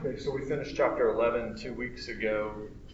Okay, so we finished chapter 11 2 weeks ago.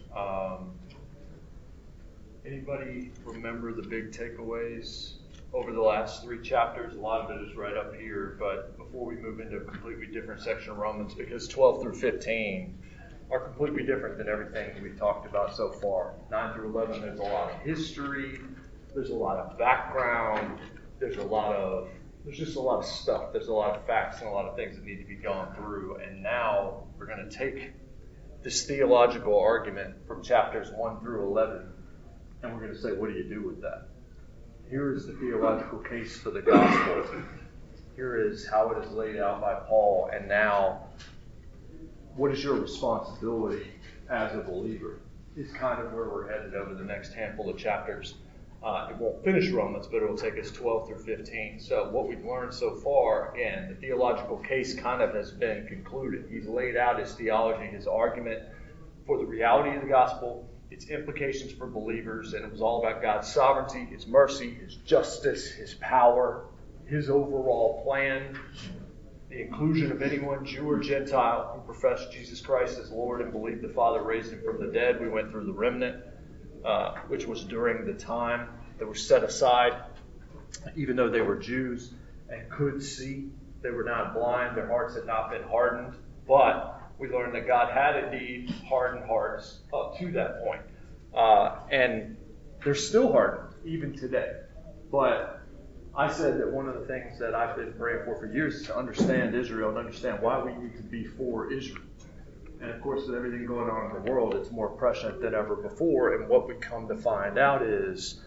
Anybody remember the big takeaways over the last 3 chapters? A lot of it is right up here, but before we move into a completely different section of Romans, because 12 through 15 are completely different than everything we've talked about so far. 9 through 11, there's a lot of history, there's a lot of background, there's just a lot of stuff. There's a lot of facts and a lot of things that need to be gone through. And now we're going to take this theological argument from chapters 1 through 11, and we're going to say, what do you do with that? Here is the theological case for the gospel. Here is how it is laid out by Paul. And now, what is your responsibility as a believer? Is kind of where we're headed over the next handful of chapters. It won't finish Romans, but it will take us 12 through 15. So what we've learned so far, again, the theological case kind of has been concluded. He's laid out his theology, his argument for the reality of the gospel, its implications for believers, and it was all about God's sovereignty, His mercy, His justice, His power, His overall plan, the inclusion of anyone, Jew or Gentile, who profess Jesus Christ as Lord and believe the Father raised Him from the dead. We went through the remnant, which was during the time that were set aside, even though they were Jews and could see. They were not blind. Their hearts had not been hardened. But we learned that God had indeed hardened hearts up to that point. And they're still hardened, even today. But I said that one of the things that I've been praying for years is to understand Israel and understand why we need to be for Israel. And of course, with everything going on in the world, it's more prescient than ever before. And what we come to find out is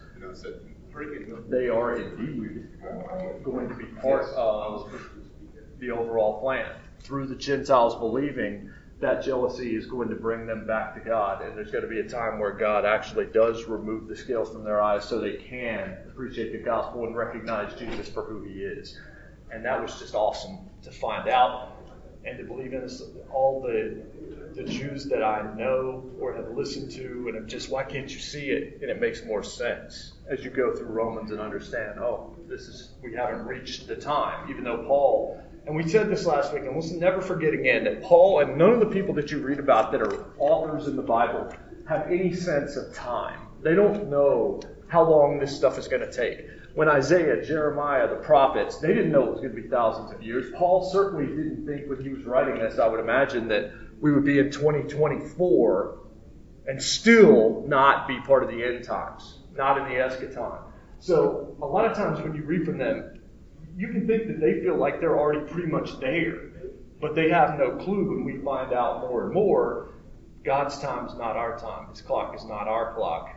they are indeed going to be part of the overall plan. Through the Gentiles believing, that jealousy is going to bring them back to God. And there's going to be a time where God actually does remove the scales from their eyes so they can appreciate the gospel and recognize Jesus for who He is. And that was just awesome to find out and to believe in. All the Jews that I know or have listened to, and I'm just, why can't you see it? And it makes more sense as you go through Romans and understand, we haven't reached the time. Even though Paul, and we said this last week, and let's never forget again, that Paul and none of the people that you read about that are authors in the Bible have any sense of time. They don't know how long this stuff is going to take. When Isaiah, Jeremiah, the prophets, they didn't know it was going to be thousands of years. Paul certainly didn't think when he was writing this, I would imagine, that we would be in 2024 and still not be part of the end times, not in the eschaton. So a lot of times when you read from them, you can think that they feel like they're already pretty much there, but they have no clue. And we find out more and more, God's time is not our time. His clock is not our clock.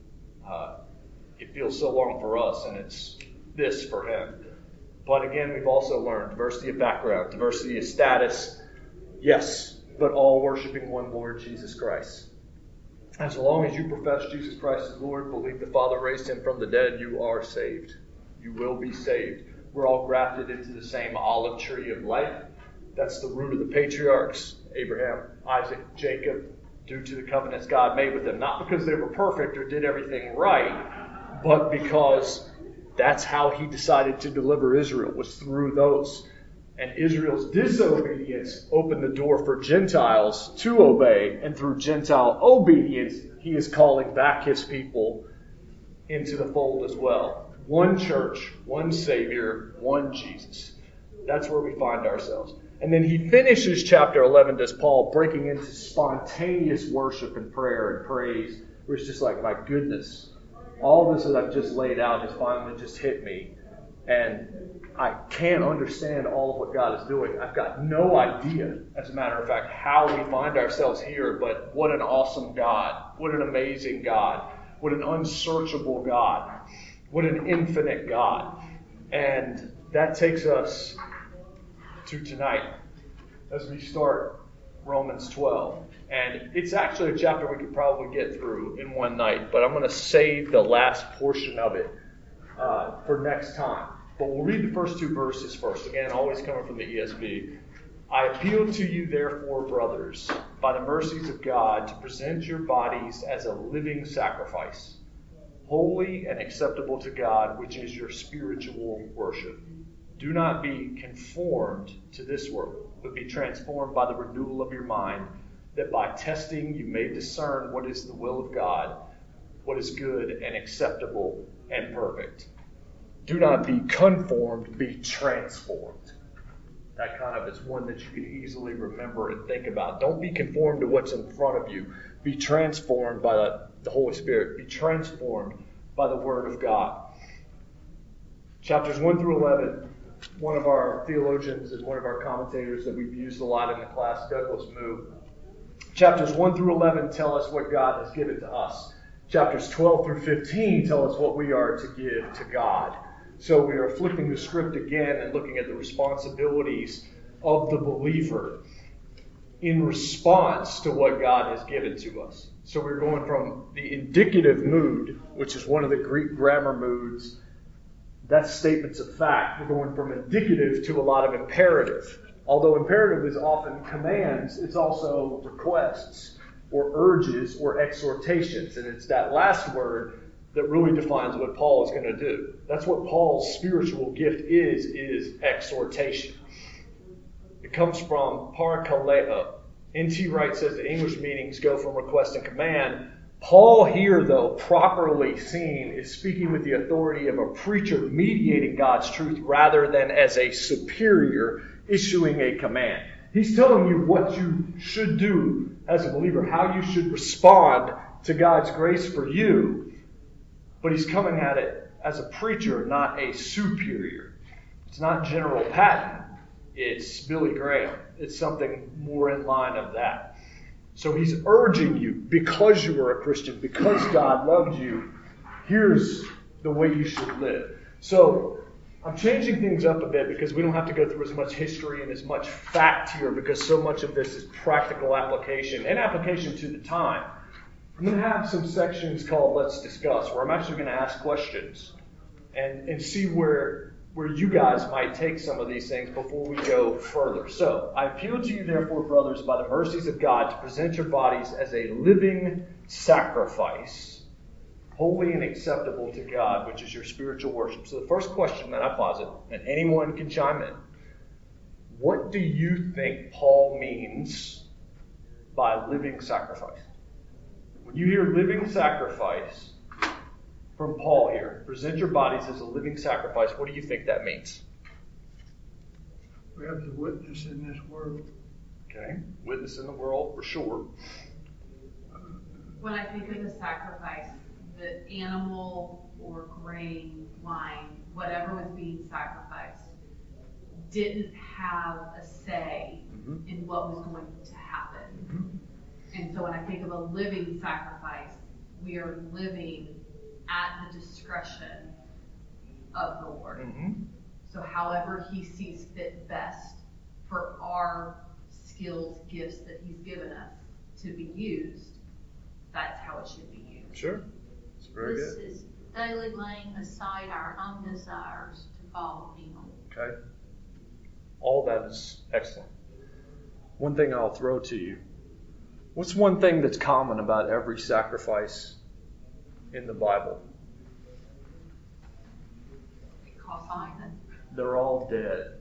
It feels so long for us, and it's this for Him. But again, we've also learned diversity of background, diversity of status, yes, but all worshiping one Lord, Jesus Christ. As long as you profess Jesus Christ as Lord, believe the Father raised Him from the dead, you are saved. You will be saved. We're all grafted into the same olive tree of life. That's the root of the patriarchs, Abraham, Isaac, Jacob, due to the covenants God made with them. Not because they were perfect or did everything right, but because that's how He decided to deliver Israel, was through those. And Israel's disobedience opened the door for Gentiles to obey. And through Gentile obedience, He is calling back His people into the fold as well. One church, one Savior, one Jesus. That's where we find ourselves. And then he finishes chapter 11, does Paul, breaking into spontaneous worship and prayer and praise, where it's just like, my goodness, all this that I've just laid out has finally just hit me. And I can't understand all of what God is doing. I've got no idea, as a matter of fact, how we find ourselves here, but what an awesome God. What an amazing God. What an unsearchable God. What an infinite God. And that takes us to tonight as we start Romans 12. And it's actually a chapter we could probably get through in one night, but I'm going to save the last portion of it for next time. But we'll read the first 2 verses first. Again, always coming from the ESV. I appeal to you, therefore, brothers, by the mercies of God, to present your bodies as a living sacrifice, holy and acceptable to God, which is your spiritual worship. Do not be conformed to this world, but be transformed by the renewal of your mind, that by testing you may discern what is the will of God, what is good and acceptable and perfect. Do not be conformed, be transformed. That kind of is one that you can easily remember and think about. Don't be conformed to what's in front of you. Be transformed by the Holy Spirit. Be transformed by the Word of God. Chapters 1 through 11, one of our theologians and one of our commentators that we've used a lot in the class, Douglas Moo. Chapters 1 through 11 tell us what God has given to us. Chapters 12 through 15 tell us what we are to give to God. So we are flipping the script again and looking at the responsibilities of the believer in response to what God has given to us. So we're going from the indicative mood, which is one of the Greek grammar moods. That's statements of fact. We're going from indicative to a lot of imperative. Although imperative is often commands, it's also requests or urges or exhortations. And it's that last word that really defines what Paul is going to do. That's what Paul's spiritual gift is exhortation. It comes from parakaleo. N.T. Wright says the English meanings go from request and command. Paul here, though, properly seen, is speaking with the authority of a preacher mediating God's truth rather than as a superior issuing a command. He's telling you what you should do as a believer, how you should respond to God's grace for you. But he's coming at it as a preacher, not a superior. It's not General Patton. It's Billy Graham. It's something more in line of that. So he's urging you, because you are a Christian, because God loved you, here's the way you should live. So I'm changing things up a bit because we don't have to go through as much history and as much fact here, because so much of this is practical application and application to the time. I'm going to have some sections called Let's Discuss, where I'm actually going to ask questions and see where you guys might take some of these things before we go further. So, I appeal to you, therefore, brothers, by the mercies of God, to present your bodies as a living sacrifice, holy and acceptable to God, which is your spiritual worship. So the first question that I posit, and anyone can chime in, what do you think Paul means by living sacrifice? When you hear living sacrifice from Paul here, present your bodies as a living sacrifice, what do you think that means? We have to witness in this world. Okay, witness in the world for sure. When I think of the sacrifice, the animal or grain, wine, whatever was being sacrificed, didn't have a say in what was going to happen. And so when I think of a living sacrifice, we are living at the discretion of the Lord. So however he sees fit best for our skills, gifts that he's given us to be used, that's how it should be used. Sure. It's very This good. is daily laying aside our own desires to follow him. Okay. All that is excellent. One thing I'll throw to you. What's one thing that's common about every sacrifice in the Bible? It costs something. They're all dead.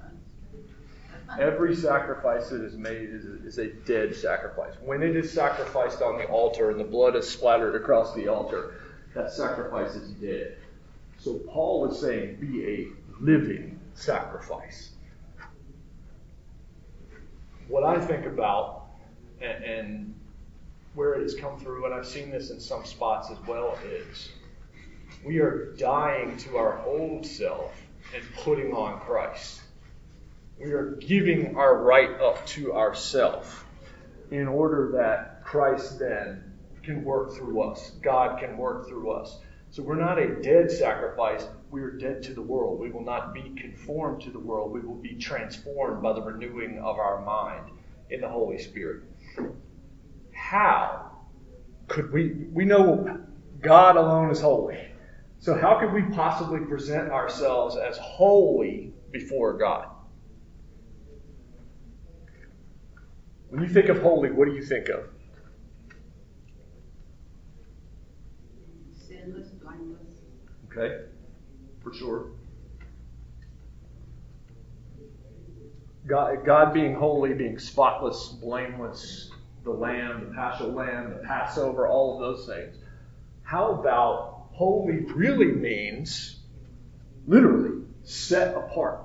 Every sacrifice that is made is a dead sacrifice. When it is sacrificed on the altar and the blood is splattered across the altar, that sacrifice is dead. So Paul is saying, be a living sacrifice. What I think about, and where it has come through, and I've seen this in some spots as well, is we are dying to our old self and putting on Christ. We are giving our right up to ourself in order that Christ then can work through us. God can work through us. So we're not a dead sacrifice. We are dead to the world. We will not be conformed to the world. We will be transformed by the renewing of our mind in the Holy Spirit. How could we know God alone is holy. So how could we possibly present ourselves as holy before God? When you think of holy, what do you think of? Sinless, blameless. Okay, for sure. God being holy, being spotless, blameless, the Lamb, the Paschal Lamb, the Passover, all of those things. How about holy really means, literally, set apart?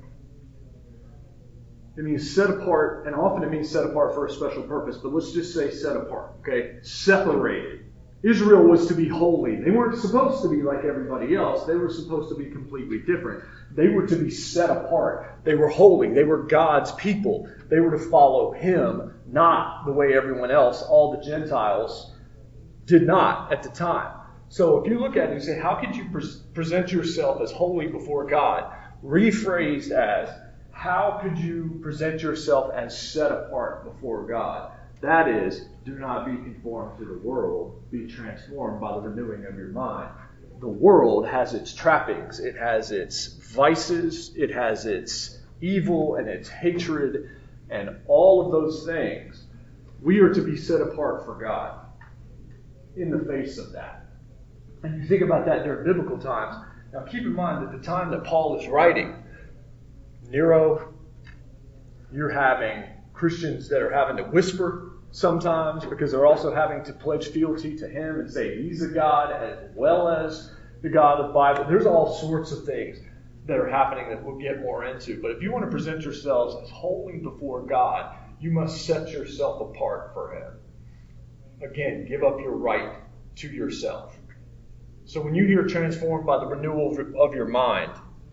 It means set apart, and often it means set apart for a special purpose, but let's just say set apart, okay? Separated. Israel was to be holy. They weren't supposed to be like everybody else. They were supposed to be completely different. They were to be set apart. They were holy. They were God's people. They were to follow Him, not the way everyone else, all the Gentiles, did not at the time. So if you look at it and say, how could you present yourself as holy before God? Rephrased as, how could you present yourself as set apart before God? That is, do not be conformed to the world, be transformed by the renewing of your mind. The world has its trappings, it has its vices, it has its evil and its hatred, and all of those things. We are to be set apart for God in the face of that. And you think about that during biblical times. Now keep in mind that the time that Paul is writing, Nero, you're having Christians that are having to whisper sometimes because they're also having to pledge fealty to him and say he's a God as well as the God of the Bible. There's all sorts of things that are happening that we'll get more into. But if you want to present yourselves as holy before God, you must set yourself apart for Him. Again, give up your right to yourself. So when you hear transformed by the renewal of your mind,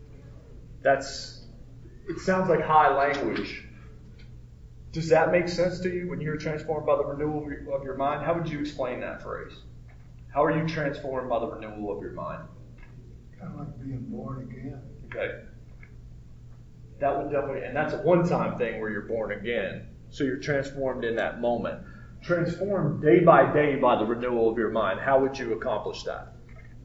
it sounds like high language. Does that make sense to you when you're transformed by the renewal of your mind? How would you explain that phrase? How are you transformed by the renewal of your mind? Kind of like being born again. Okay. That would definitely, and that's a one-time thing where you're born again. So you're transformed in that moment. Transformed day by day by the renewal of your mind. How would you accomplish that?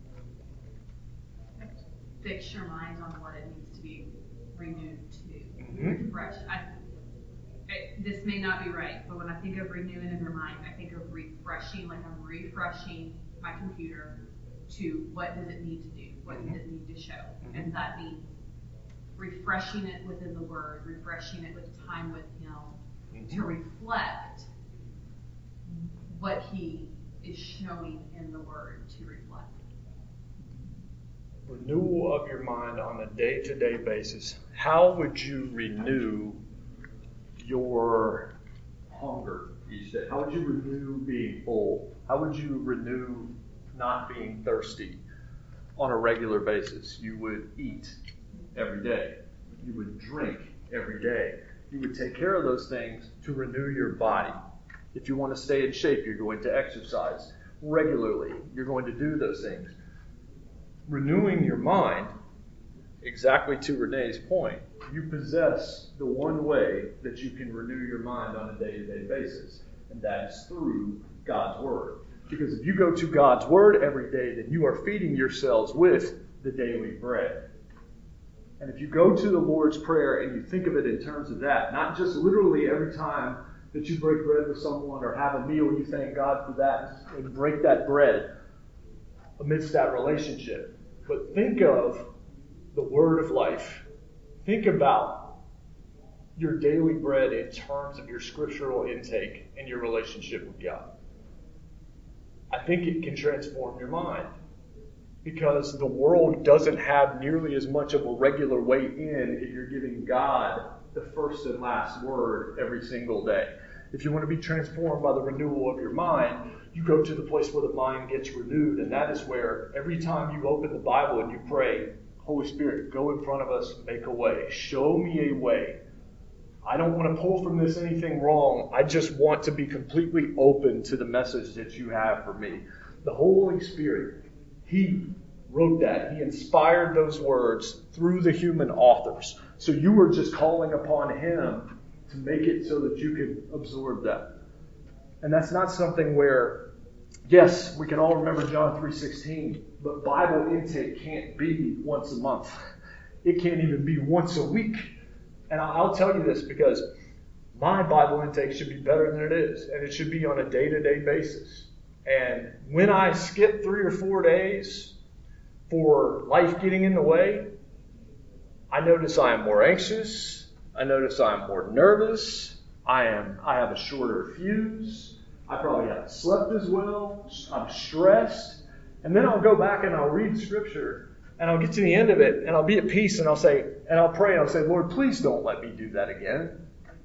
Fix your mind on what it needs to be renewed to. Mm-hmm. Refresh. This may not be right, but when I think of renewing in your mind, I think of refreshing, like I'm refreshing my computer to what does it need to do? What does it need to show? And that means refreshing it within the Word, refreshing it with time with Him to reflect what He is showing in the Word to reflect. Renewal of your mind on a day-to-day basis. How would you renew your hunger each day? How would you renew being full? How would you renew not being thirsty on a regular basis? You would eat every day. You would drink every day. You would take care of those things to renew your body. If you want to stay in shape, you're going to exercise regularly. You're going to do those things. Renewing your mind, exactly to Renee's point, you possess the one way that you can renew your mind on a day-to-day basis, and that is through God's Word. Because if you go to God's Word every day, then you are feeding yourselves with the daily bread. And if you go to the Lord's Prayer and you think of it in terms of that, not just literally every time that you break bread with someone or have a meal, you thank God for that and break that bread amidst that relationship. But think of the Word of life. Think about your daily bread in terms of your scriptural intake and your relationship with God. I think it can transform your mind because the world doesn't have nearly as much of a regular way in if you're giving God the first and last word every single day. If you want to be transformed by the renewal of your mind, you go to the place where the mind gets renewed, and that is where every time you open the Bible and you pray, Holy Spirit, go in front of us, make a way. Show me a way. I don't want to pull from this anything wrong. I just want to be completely open to the message that you have for me. The Holy Spirit, He wrote that. He inspired those words through the human authors. So you were just calling upon Him to make it so that you could absorb that. And that's not something where, yes, we can all remember John 3:16, but Bible intake can't be once a month. It can't even be once a week. And I'll tell you this because my Bible intake should be better than it is, and it should be on a day-to-day basis. And when I skip 3 or 4 days for life getting in the way, I notice I am more anxious. I notice I'm more nervous. I have a shorter fuse. I probably haven't slept as well. I'm stressed. And then I'll go back and I'll read Scripture, and I'll get to the end of it, and I'll be at peace, and I'll pray, and I'll say, Lord, please don't let me do that again.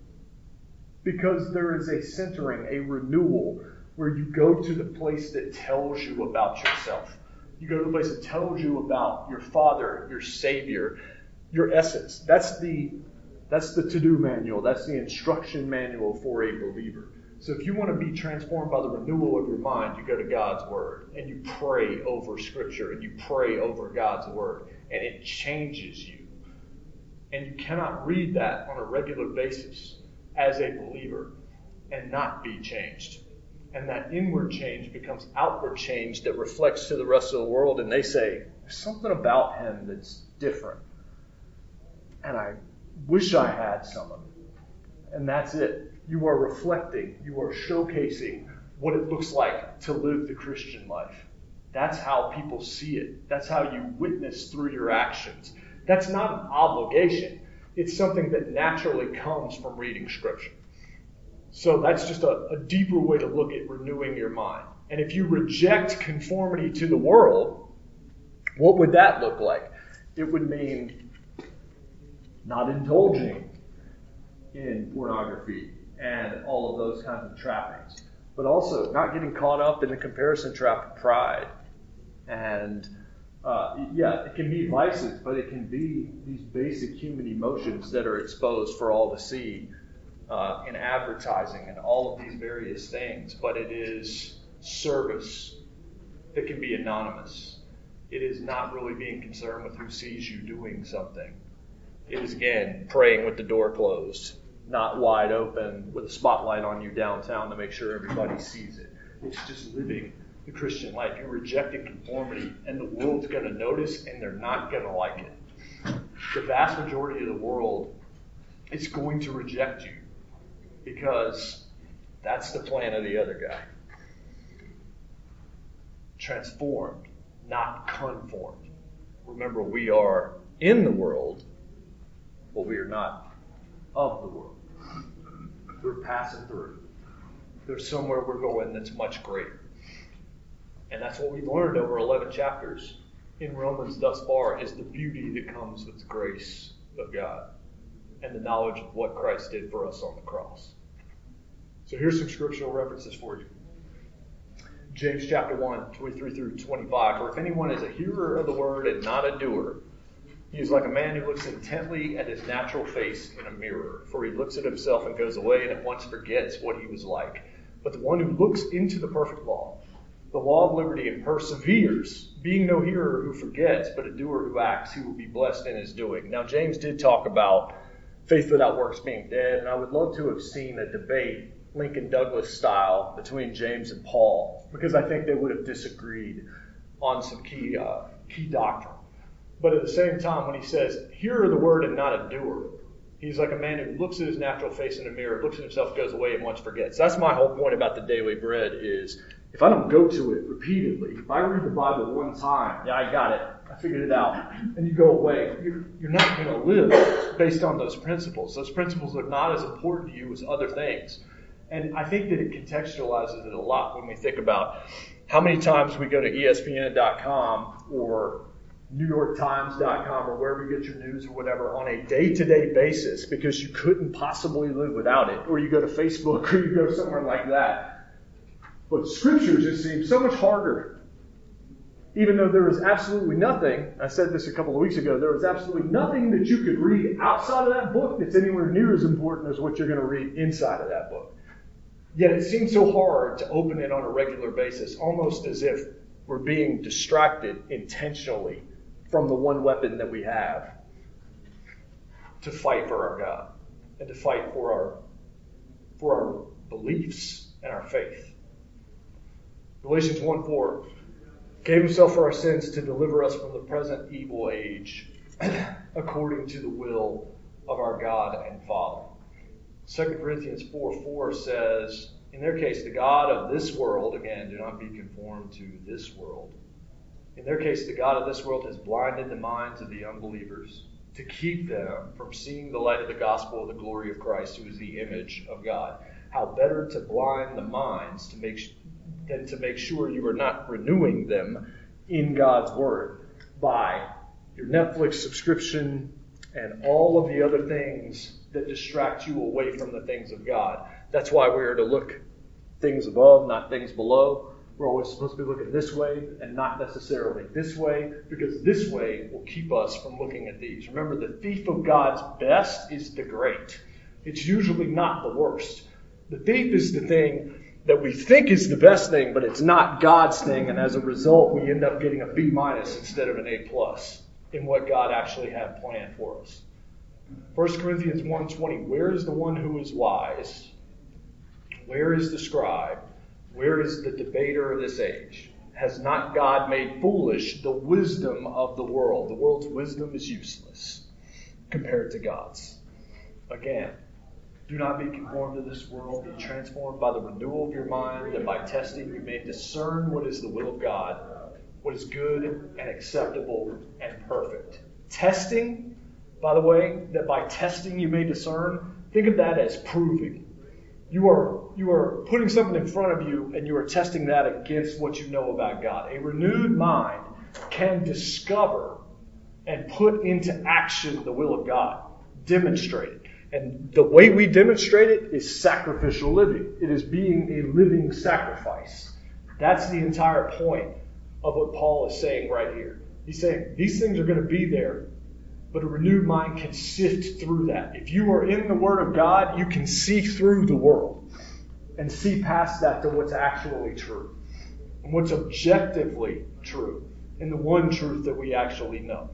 Because there is a centering, a renewal, where you go to the place that tells you about yourself. You go to the place that tells you about your Father, your Savior, your essence. That's the to-do manual. That's the instruction manual for a believer. So if you want to be transformed by the renewal of your mind, you go to God's Word and you pray over Scripture and you pray over God's Word, and it changes you. And you cannot read that on a regular basis as a believer and not be changed. And that inward change becomes outward change that reflects to the rest of the world, and they say, there's something about him that's different. And I wish I had some of it. And that's it. You are reflecting, you are showcasing what it looks like to live the Christian life. That's how people see it. That's how you witness through your actions. That's not an obligation. It's something that naturally comes from reading Scripture. So that's just a deeper way to look at renewing your mind. And if you reject conformity to the world, what would that look like? It would mean not indulging in pornography and all of those kinds of trappings, but also not getting caught up in the comparison trap of pride. And it can be vices, but it can be these basic human emotions that are exposed for all to see in advertising and all of these various things. But it is service that can be anonymous. It is not really being concerned with who sees you doing something. It is, again, praying with the door closed, not wide open with a spotlight on you downtown to make sure everybody sees it. It's just living the Christian life. You're rejecting conformity, and the world's going to notice, and they're not going to like it. The vast majority of the world is going to reject you because that's the plan of the other guy. Transformed, not conformed. Remember, we are in the world, but we are not of the world. We're passing through. There's somewhere we're going that's much greater. And that's what we've learned over 11 chapters in Romans thus far, is the beauty that comes with the grace of God and the knowledge of what Christ did for us on the cross. So here's some scriptural references for you. James chapter 1, 23 through 25. For if anyone is a hearer of the word and not a doer, he is like a man who looks intently at his natural face in a mirror. For he looks at himself and goes away and at once forgets what he was like. But the one who looks into the perfect law, the law of liberty, and perseveres, being no hearer who forgets, but a doer who acts, he will be blessed in his doing. Now, James did talk about faith without works being dead, and I would love to have seen a debate, Lincoln Douglas style, between James and Paul, because I think they would have disagreed on some key doctrine. But at the same time, when he says, hearer of the word and not a doer, he's like a man who looks at his natural face in a mirror, looks at himself, goes away, and once forgets. That's my whole point about the daily bread is, if I don't go to it repeatedly, if I read the Bible one time, yeah, I got it, I figured it out, and you go away, you're not going to live based on those principles. Those principles are not as important to you as other things. And I think that it contextualizes it a lot when we think about how many times we go to ESPN.com or NewYorkTimes.com or wherever you get your news or whatever on a day-to-day basis because you couldn't possibly live without it. Or you go to Facebook or you go somewhere like that. But Scripture just seems so much harder. Even though there is absolutely nothing, I said this a couple of weeks ago, there is absolutely nothing that you could read outside of that book that's anywhere near as important as what you're going to read inside of that book. Yet it seems so hard to open it on a regular basis, almost as if we're being distracted intentionally from the one weapon that we have to fight for our God and to fight for our beliefs and our faith. Galatians 1:4 gave himself for our sins to deliver us from the present evil age according to the will of our God and Father. 2 Corinthians 4:4 says, in their case, the God of this world, again, do not be conformed to this world. In their case, the God of this world has blinded the minds of the unbelievers to keep them from seeing the light of the gospel of the glory of Christ, who is the image of God. How better to blind the minds than to make sure you are not renewing them in God's word by your Netflix subscription and all of the other things that distract you away from the things of God. That's why we are to look things above, not things below. We're always supposed to be looking this way and not necessarily this way, because this way will keep us from looking at these. Remember, the thief of God's best is the great. It's usually not the worst. The thief is the thing that we think is the best thing, but it's not God's thing, and as a result, we end up getting a B- instead of an A+ in what God actually had planned for us. 1 Corinthians 1:20, where is the one who is wise? Where is the scribe? Where is the debater of this age? Has not God made foolish the wisdom of the world? The world's wisdom is useless compared to God's. Again, do not be conformed to this world. Be transformed by the renewal of your mind, that by testing you may discern what is the will of God, what is good and acceptable and perfect. Testing, by the way, that by testing you may discern, think of that as proving. You are putting something in front of you and you are testing that against what you know about God. A renewed mind can discover and put into action the will of God. Demonstrate it. And the way we demonstrate it is sacrificial living. It is being a living sacrifice. That's the entire point of what Paul is saying right here. He's saying these things are going to be there, but a renewed mind can sift through that. If you are in the Word of God, you can see through the world and see past that to what's actually true and what's objectively true and the one truth that we actually know.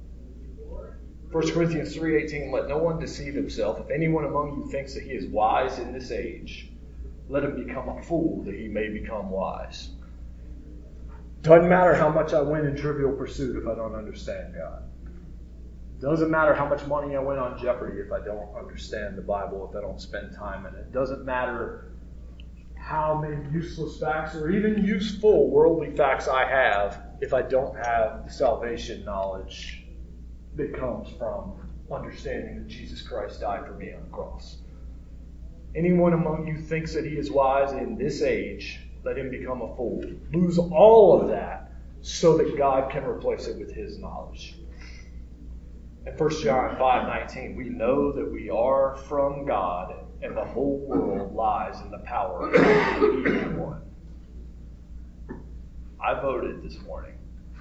1 Corinthians 3:18, let no one deceive himself. If anyone among you thinks that he is wise in this age, let him become a fool that he may become wise. Doesn't matter how much I win in Trivial Pursuit if I don't understand God. Doesn't matter how much money I win on Jeopardy if I don't understand the Bible, if I don't spend time in it. Doesn't matter how many useless facts or even useful worldly facts I have if I don't have the salvation knowledge that comes from understanding that Jesus Christ died for me on the cross. Anyone among you thinks that he is wise in this age, let him become a fool. Lose all of that so that God can replace it with his knowledge. In 1 John 5:19, we know that we are from God and the whole world lies in the power of the evil one. I voted this morning.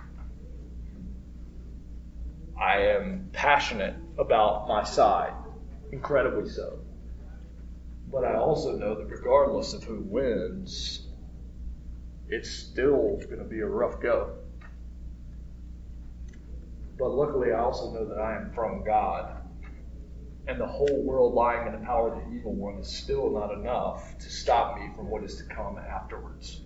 I am passionate about my side, incredibly so. But I also know that regardless of who wins, it's still going to be a rough go. But luckily, I also know that I am from God. And the whole world lying in the power of the evil one is still not enough to stop me from what is to come afterwards.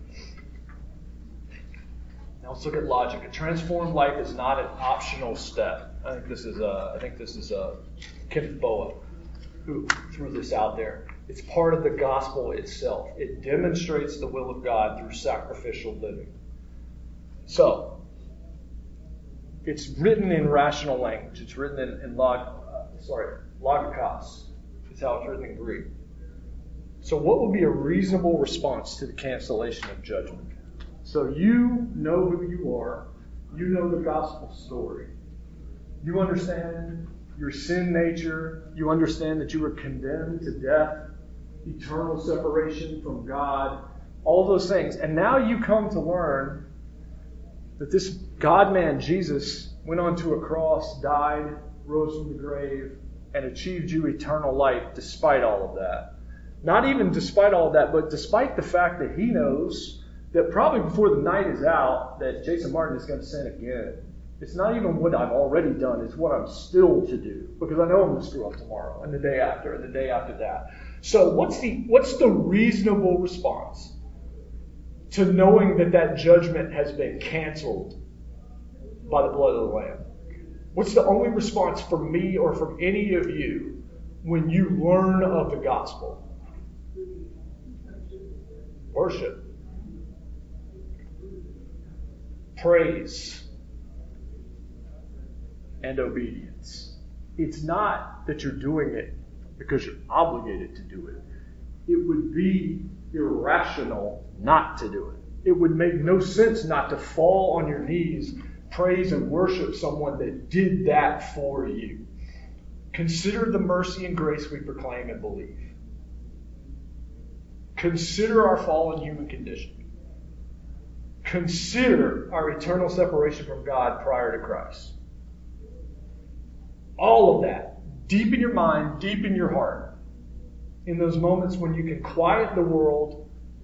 Now let's look at logic. A transformed life is not an optional step. I think this is Kenneth Boa who threw this out there. It's part of the gospel itself. It demonstrates the will of God through sacrificial living. So, it's written in rational language. It's written in logikos. It's how it's written in Greek. So what would be a reasonable response to the cancellation of judgment? So you know who you are. You know the gospel story. You understand your sin nature. You understand that you were condemned to death, eternal separation from God, all those things. And now you come to learn that this God-man, Jesus, went onto a cross, died, rose from the grave, and achieved you eternal life despite all of that. Not even despite all of that, but despite the fact that he knows that probably before the night is out, that Jason Martin is going to sin again. It's not even what I've already done, it's what I'm still to do. Because I know I'm going to screw up tomorrow, and the day after, and the day after that. So what's the reasonable response to knowing that judgment has been canceled by the blood of the Lamb? What's the only response from me or from any of you when you learn of the gospel? Worship. Praise. and obedience. It's not that you're doing it because you're obligated to do it. It would be irrational not to do it. It would make no sense not to fall on your knees, praise and worship someone that did that for you. Consider the mercy and grace we proclaim and believe. Consider our fallen human condition. Consider our eternal separation from God prior to Christ. All of that, deep in your mind, deep in your heart, in those moments when you can quiet the world,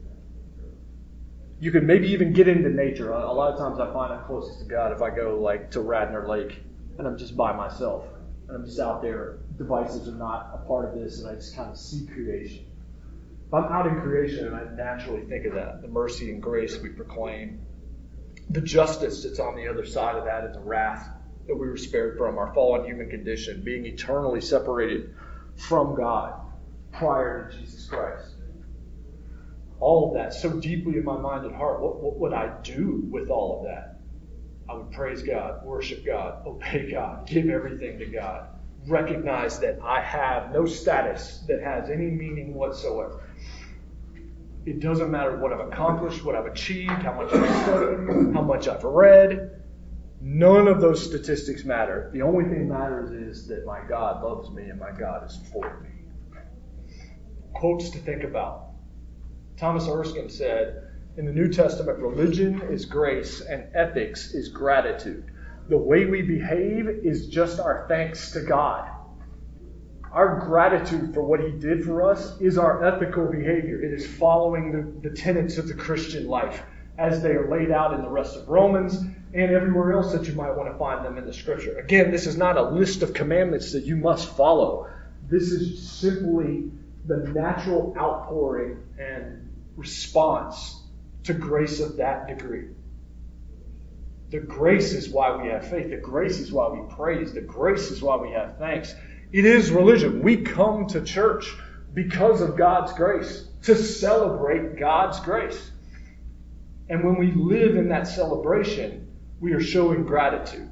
you can maybe even get into nature. A lot of times I find I'm closest to God if I go like to Radnor Lake and I'm just by myself. And I'm just out there. Devices are not a part of this, and I just kind of see creation. If I'm out in creation, and I naturally think of that, the mercy and grace we proclaim, the justice that's on the other side of that, and the wrath that we were spared from, our fallen human condition, being eternally separated from God prior to Jesus Christ. All of that so deeply in my mind and heart. What would I do with all of that? I would praise God, worship God, obey God, give everything to God. Recognize that I have no status that has any meaning whatsoever. It doesn't matter what I've accomplished, what I've achieved, how much I've studied, how much I've read. None of those statistics matter. The only thing that matters is that my God loves me and my God is for me. Quotes to think about. Thomas Erskine said, in the New Testament, religion is grace and ethics is gratitude. The way we behave is just our thanks to God. Our gratitude for what He did for us is our ethical behavior. It is following the tenets of the Christian life as they are laid out in the rest of Romans and everywhere else that you might want to find them in the Scripture. Again, this is not a list of commandments that you must follow. This is simply the natural outpouring and response to grace of that degree. The grace is why we have faith. The grace is why we praise. The grace is why we have thanks. It is religion. We come to church because of God's grace, to celebrate God's grace. And when we live in that celebration, we are showing gratitude.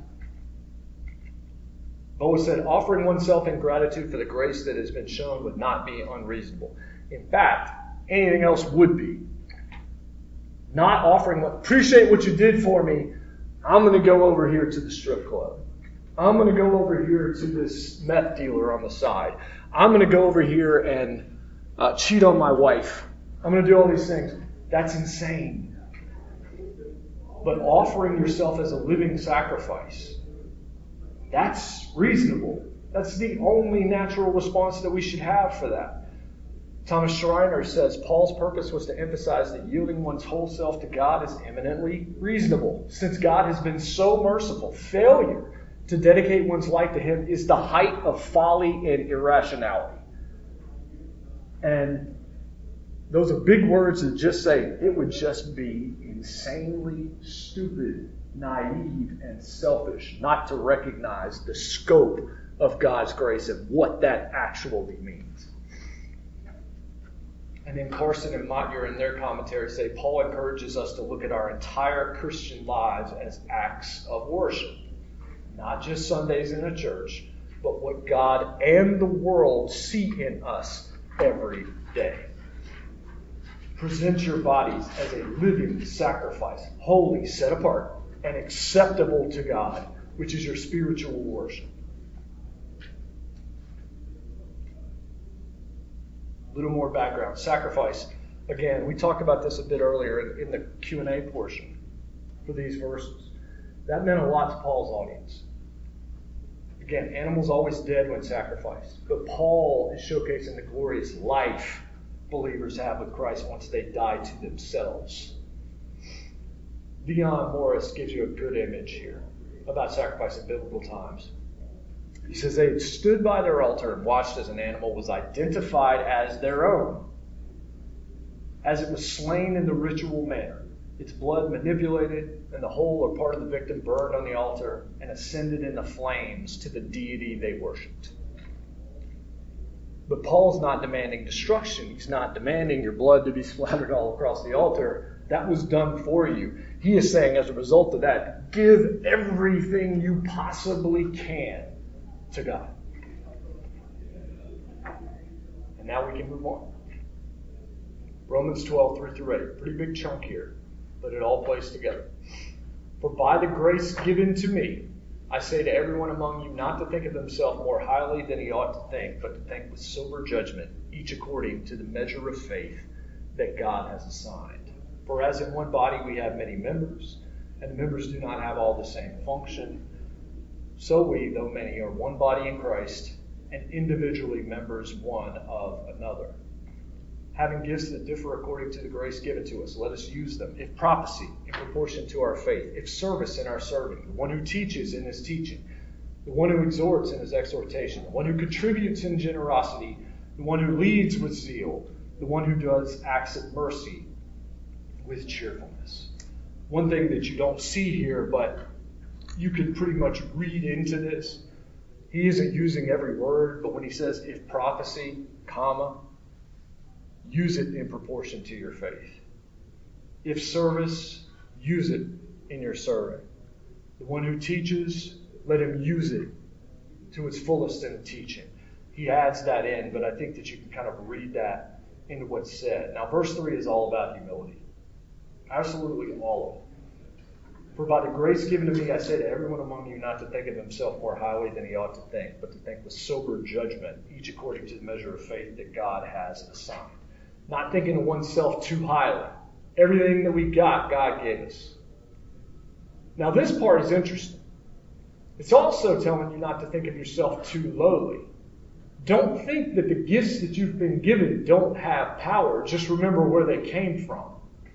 Boaz said, offering oneself in gratitude for the grace that has been shown would not be unreasonable. In fact, anything else would be. Not offering, appreciate what you did for me. I'm going to go over here to the strip club. I'm going to go over here to this meth dealer on the side. I'm going to go over here and cheat on my wife. I'm going to do all these things. That's insane. But offering yourself as a living sacrifice, that's reasonable. That's the only natural response that we should have for that. Thomas Schreiner says Paul's purpose was to emphasize that yielding one's whole self to God is eminently reasonable. Since God has been so merciful, failure to dedicate one's life to Him is the height of folly and irrationality. And those are big words that just say it would just be insanely stupid, naive, and selfish not to recognize the scope of God's grace and what that actually means. And then Carson and Motyer in their commentary say Paul encourages us to look at our entire Christian lives as acts of worship. Not just Sundays in a church, but what God and the world see in us every day. Present your bodies as a living sacrifice, holy, set apart, and acceptable to God, which is your spiritual worship. A little more background. Sacrifice. Again, we talked about this a bit earlier in the Q&A portion for these verses. That meant a lot to Paul's audience. Again, animals always dead when sacrificed. But Paul is showcasing the glorious life believers have with Christ once they die to themselves. Leon Morris gives you a good image here about sacrifice in biblical times. He says they had stood by their altar and watched as an animal was identified as their own, as it was slain in the ritual manner, its blood manipulated, and the whole or part of the victim burned on the altar and ascended in the flames to the deity they worshipped. But Paul's not demanding destruction. He's not demanding your blood to be splattered all across the altar. That was done for you. He is saying, as a result of that, give everything you possibly can to God. And now we can move on. Romans 12, 3-8. Pretty big chunk here, but it all plays together. For by the grace given to me, I say to everyone among you not to think of himself more highly than he ought to think, but to think with sober judgment, each according to the measure of faith that God has assigned. For as in one body we have many members, and the members do not have all the same function, so we, though many, are one body in Christ, and individually members one of another. Having gifts that differ according to the grace given to us, let us use them. If prophecy, in proportion to our faith. If service, in our serving. The one who teaches, in his teaching. The one who exhorts, in his exhortation. The one who contributes in generosity. The one who leads with zeal. The one who does acts of mercy with cheerfulness. One thing that you don't see here, but you can pretty much read into this. He isn't using every word, but when he says, if prophecy, comma, use it in proportion to your faith. If service, use it in your serving. The one who teaches, let him use it to its fullest in the teaching. He adds that in, but I think that you can kind of read that into what's said. Now, verse 3 is all about humility. Absolutely all of it. For by the grace given to me, I say to everyone among you not to think of himself more highly than he ought to think, but to think with sober judgment, each according to the measure of faith that God has assigned. Not thinking of oneself too highly. Everything that we got, God gave us. Now this part is interesting. It's also telling you not to think of yourself too lowly. Don't think that the gifts that you've been given don't have power. Just remember where they came from.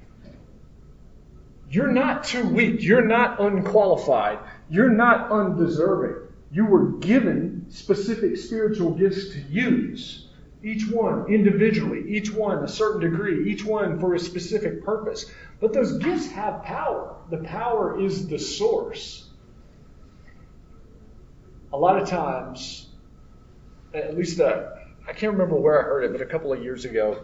You're not too weak. You're not unqualified. You're not undeserving. You were given specific spiritual gifts to use. Each one individually, each one a certain degree, each one for a specific purpose. But those gifts have power. The power is the source. A lot of times, at least I can't remember where I heard it, but a couple of years ago,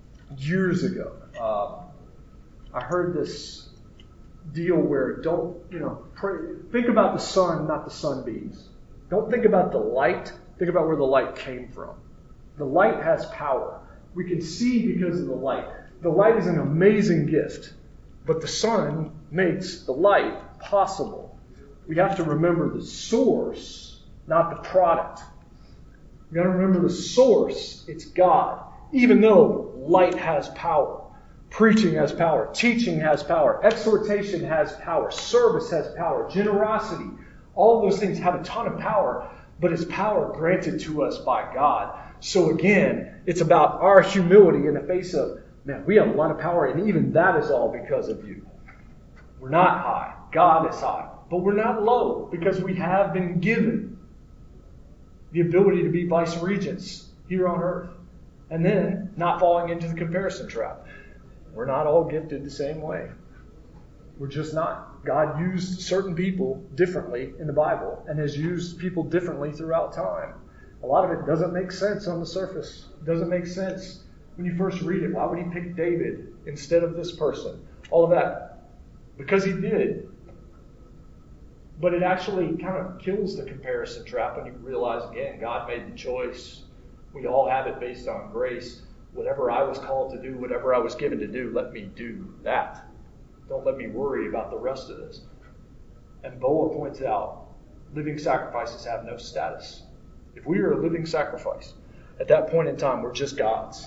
I heard this deal where think about the sun, not the sunbeams. Don't think about the light. Think about where the light came from. The light has power. We can see because of the light. The light is an amazing gift, but the sun makes the light possible. We have to remember the source, not the product. We got to remember the source. It's God. Even though light has power. Preaching has power. Teaching has power. Exhortation has power. Service has power. Generosity. All of those things have a ton of power, but it's power granted to us by God. So again, it's about our humility in the face of, man, we have a lot of power, and even that is all because of you. We're not high. God is high. But we're not low because we have been given the ability to be vice regents here on earth. And then not falling into the comparison trap. We're not all gifted the same way. We're just not. God used certain people differently in the Bible and has used people differently throughout time. A lot of it doesn't make sense on the surface. It doesn't make sense when you first read it. Why would he pick David instead of this person? All of that. Because he did. But it actually kind of kills the comparison trap when you realize, again, God made the choice. We all have it based on grace. Whatever I was called to do, whatever I was given to do, let me do that. Don't let me worry about the rest of this. And Boa points out, living sacrifices have no status. If we are a living sacrifice, at that point in time, we're just God's.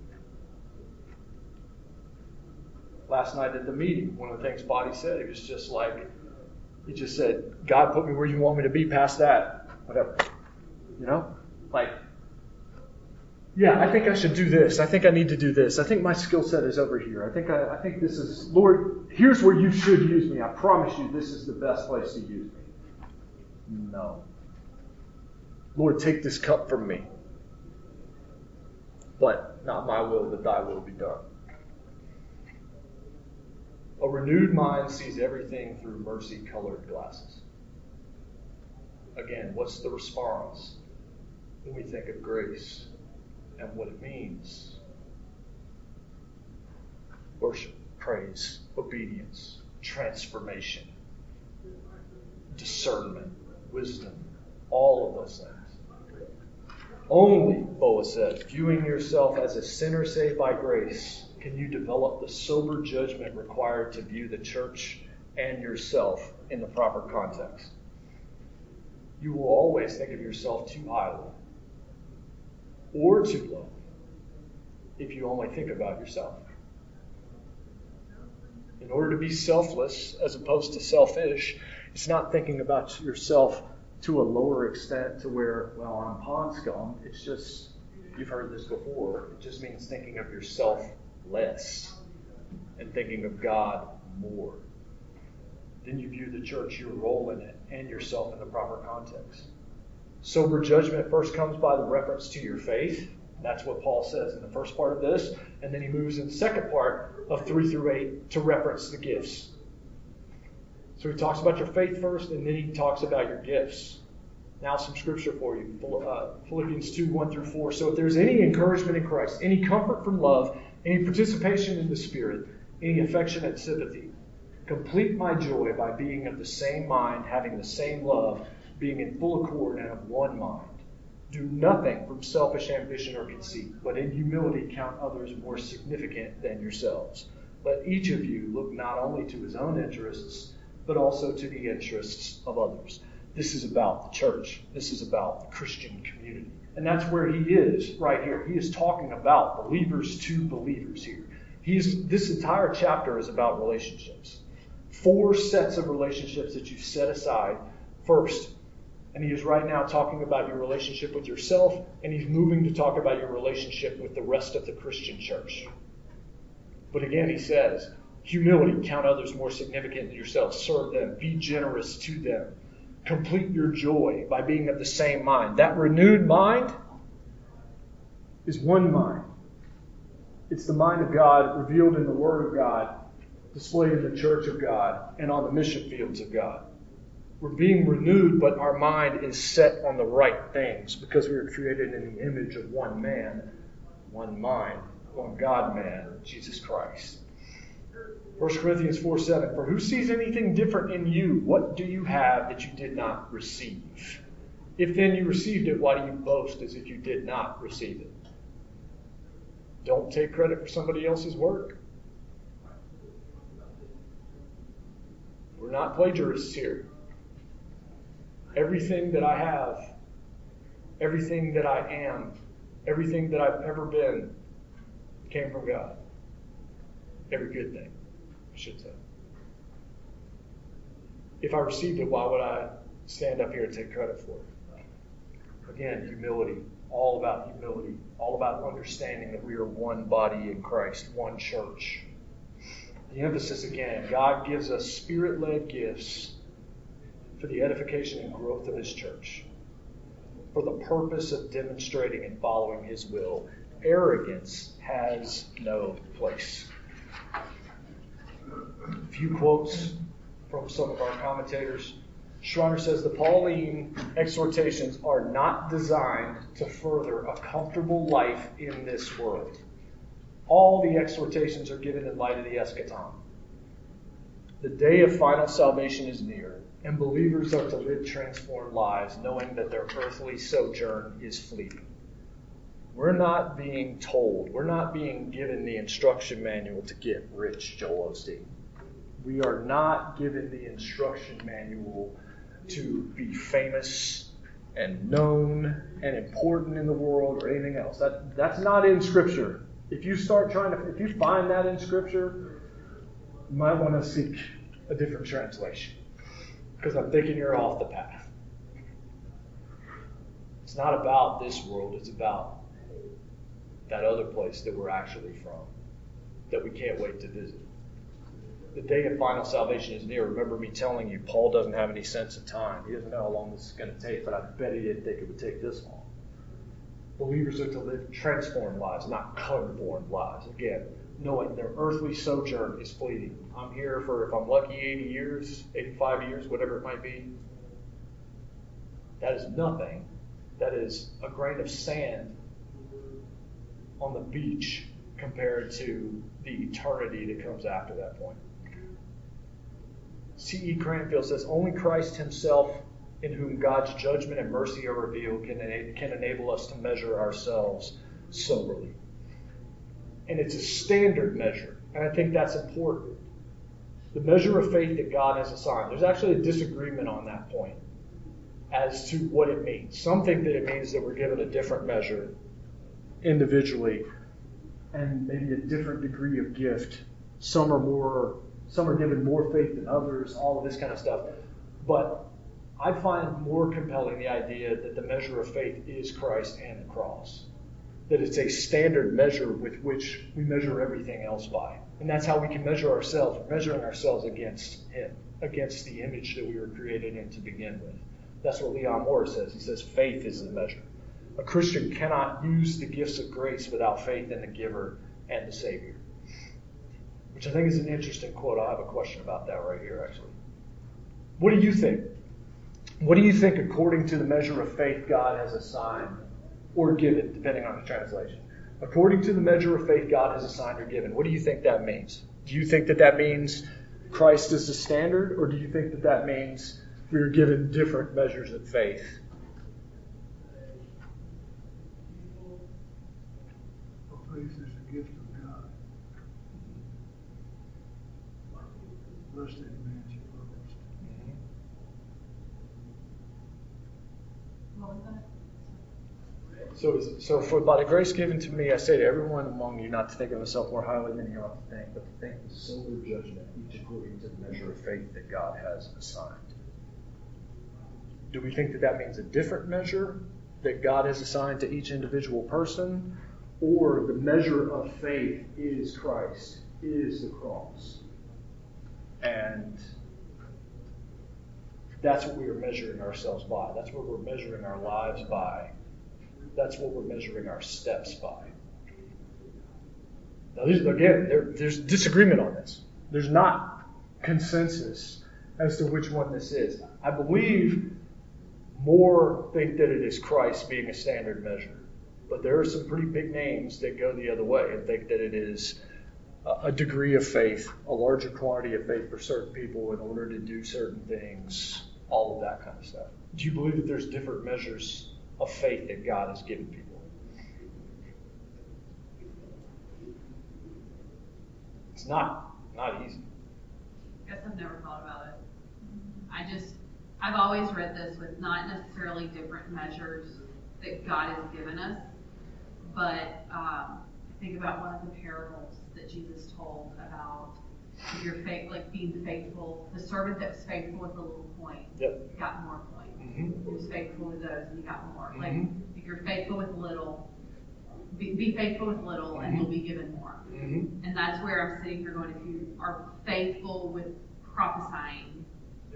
Last night at the meeting, one of the things Bobby said, he just said, God put me where you want me to be, past that. Whatever. Yeah, I think I should do this. I think I need to do this. I think my skill set is over here. I think this is, Lord, here's where you should use me. I promise you this is the best place to use me. No. Lord, take this cup from me. But not my will, but thy will be done. A renewed mind sees everything through mercy-colored glasses. Again, what's the response when we think of grace and what it means? Worship. praise, obedience, transformation, discernment, wisdom, all of those things. Only, Boa says, viewing yourself as a sinner saved by grace, can you develop the sober judgment required to view the church and yourself in the proper context. You will always think of yourself too highly or too low if you only think about yourself. In order to be selfless as opposed to selfish, it's not thinking about yourself to a lower extent to where, well, I'm pond scum. It's just, you've heard this before, it just means thinking of yourself less and thinking of God more. Then you view the church, your role in it, and yourself in the proper context. Sober judgment first comes by the reference to your faith. That's what Paul says in the first part of this. And then he moves in the second part of 3 through 8 to reference the gifts. So he talks about your faith first, and then he talks about your gifts. Now some scripture for you. Philippians 2, 1 through 4. So if there's any encouragement in Christ, any comfort from love, any participation in the Spirit, any affectionate sympathy, complete my joy by being of the same mind, having the same love, being in full accord and of one mind. Do nothing from selfish ambition or conceit, but in humility count others more significant than yourselves. Let each of you look not only to his own interests, but also to the interests of others. This is about the church. This is about the Christian community. And that's where he is right here. He is talking about believers to believers here. This entire chapter is about relationships. 4 sets of relationships that you set aside first. And he is right now talking about your relationship with yourself, and he's moving to talk about your relationship with the rest of the Christian church. But again, he says, humility, count others more significant than yourself. Serve them, be generous to them. Complete your joy by being of the same mind. That renewed mind is one mind. It's the mind of God revealed in the Word of God, displayed in the church of God, and on the mission fields of God. We're being renewed, but our mind is set on the right things because we were created in the image of one man, one mind, one God-man, Jesus Christ. 1 Corinthians 4:7, for who sees anything different in you? What do you have that you did not receive? If then you received it, why do you boast as if you did not receive it? Don't take credit for somebody else's work. We're not plagiarists here. Everything that I have, everything that I am, everything that I've ever been came from God. Every good thing, I should say. If I received it, why would I stand up here and take credit for it? Again, humility, all about humility, all about understanding that we are one body in Christ, one church. The emphasis again, God gives us Spirit-led gifts for the edification and growth of His church, for the purpose of demonstrating and following His will. Arrogance has no place. A few quotes from some of our commentators. Schreiner says the Pauline exhortations are not designed to further a comfortable life in this world. All the exhortations are given in light of the eschaton. The day of final salvation is near, and believers are to live transformed lives, knowing that their earthly sojourn is fleeting. We're not being told, we're not being given the instruction manual to get rich, Joel Osteen. We are not given the instruction manual to be famous and known and important in the world or anything else. That's not in Scripture. If you find that in Scripture, you might want to seek a different translation, because I'm thinking you're off the path. It's not about this world, it's about that other place that we're actually from, that we can't wait to visit. The day of final salvation is near. Remember me telling you, Paul doesn't have any sense of time. He doesn't know how long this is going to take, but I bet he didn't think it would take this long. Believers are to live transformed lives, not conformed lives. Again, knowing their earthly sojourn is fleeting. I'm here for, if I'm lucky, 80 years, 85 years, whatever it might be. That is nothing. That is a grain of sand on the beach compared to the eternity that comes after that point. C.E. Cranfield says, only Christ himself, in whom God's judgment and mercy are revealed, can enable us to measure ourselves soberly. And it's a standard measure, and I think that's important. The measure of faith that God has assigned. There's actually a disagreement on that point as to what it means. Some think that it means that we're given a different measure individually and maybe a different degree of gift. Some are given more faith than others, all of this kind of stuff. But I find more compelling the idea that the measure of faith is Christ and the cross. That it's a standard measure with which we measure everything else by. And that's how we can measure ourselves. We're measuring ourselves against Him, against the image that we were created in to begin with. That's what Leon Morris says. He says faith is the measure. A Christian cannot use the gifts of grace without faith in the giver and the Savior. Which I think is an interesting quote. I'll have a question about that right here, actually. What do you think? What do you think, according to the measure of faith God has assigned or given, depending on the translation? According to the measure of faith God has assigned or given, what do you think that means? Do you think that that means Christ is the standard, or do you think that that means we are given different measures of faith? Well, faith is a gift of God. Blessed is the man she loves. What was that? So for by the grace given to me, I say to everyone among you not to think of himself more highly than he ought to think, but to think with sober judgment, each according to the measure of faith that God has assigned. Do we think that that means a different measure that God has assigned to each individual person? Or the measure of faith is Christ, is the cross? And that's what we are measuring ourselves by. That's what we're measuring our lives by. That's what we're measuring our steps by. Now, there's disagreement on this. There's not consensus as to which one this is. I believe more think that it is Christ being a standard measure. But there are some pretty big names that go the other way and think that it is a degree of faith, a larger quantity of faith for certain people in order to do certain things, all of that kind of stuff. Do you believe that there's different measures of faith that God has given people? It's not easy. I guess I've never thought about it. I've always read this with not necessarily different measures that God has given us, but I think about one of the parables that Jesus told about your faith, like being faithful. The servant that was faithful with the little coin got more coins. Mm-hmm. He was faithful with those and he got more. Mm-hmm. Like if you're faithful with little, be faithful with little, and you'll be given more. Mm-hmm. And that's where I'm sitting here going, if you are faithful with prophesying,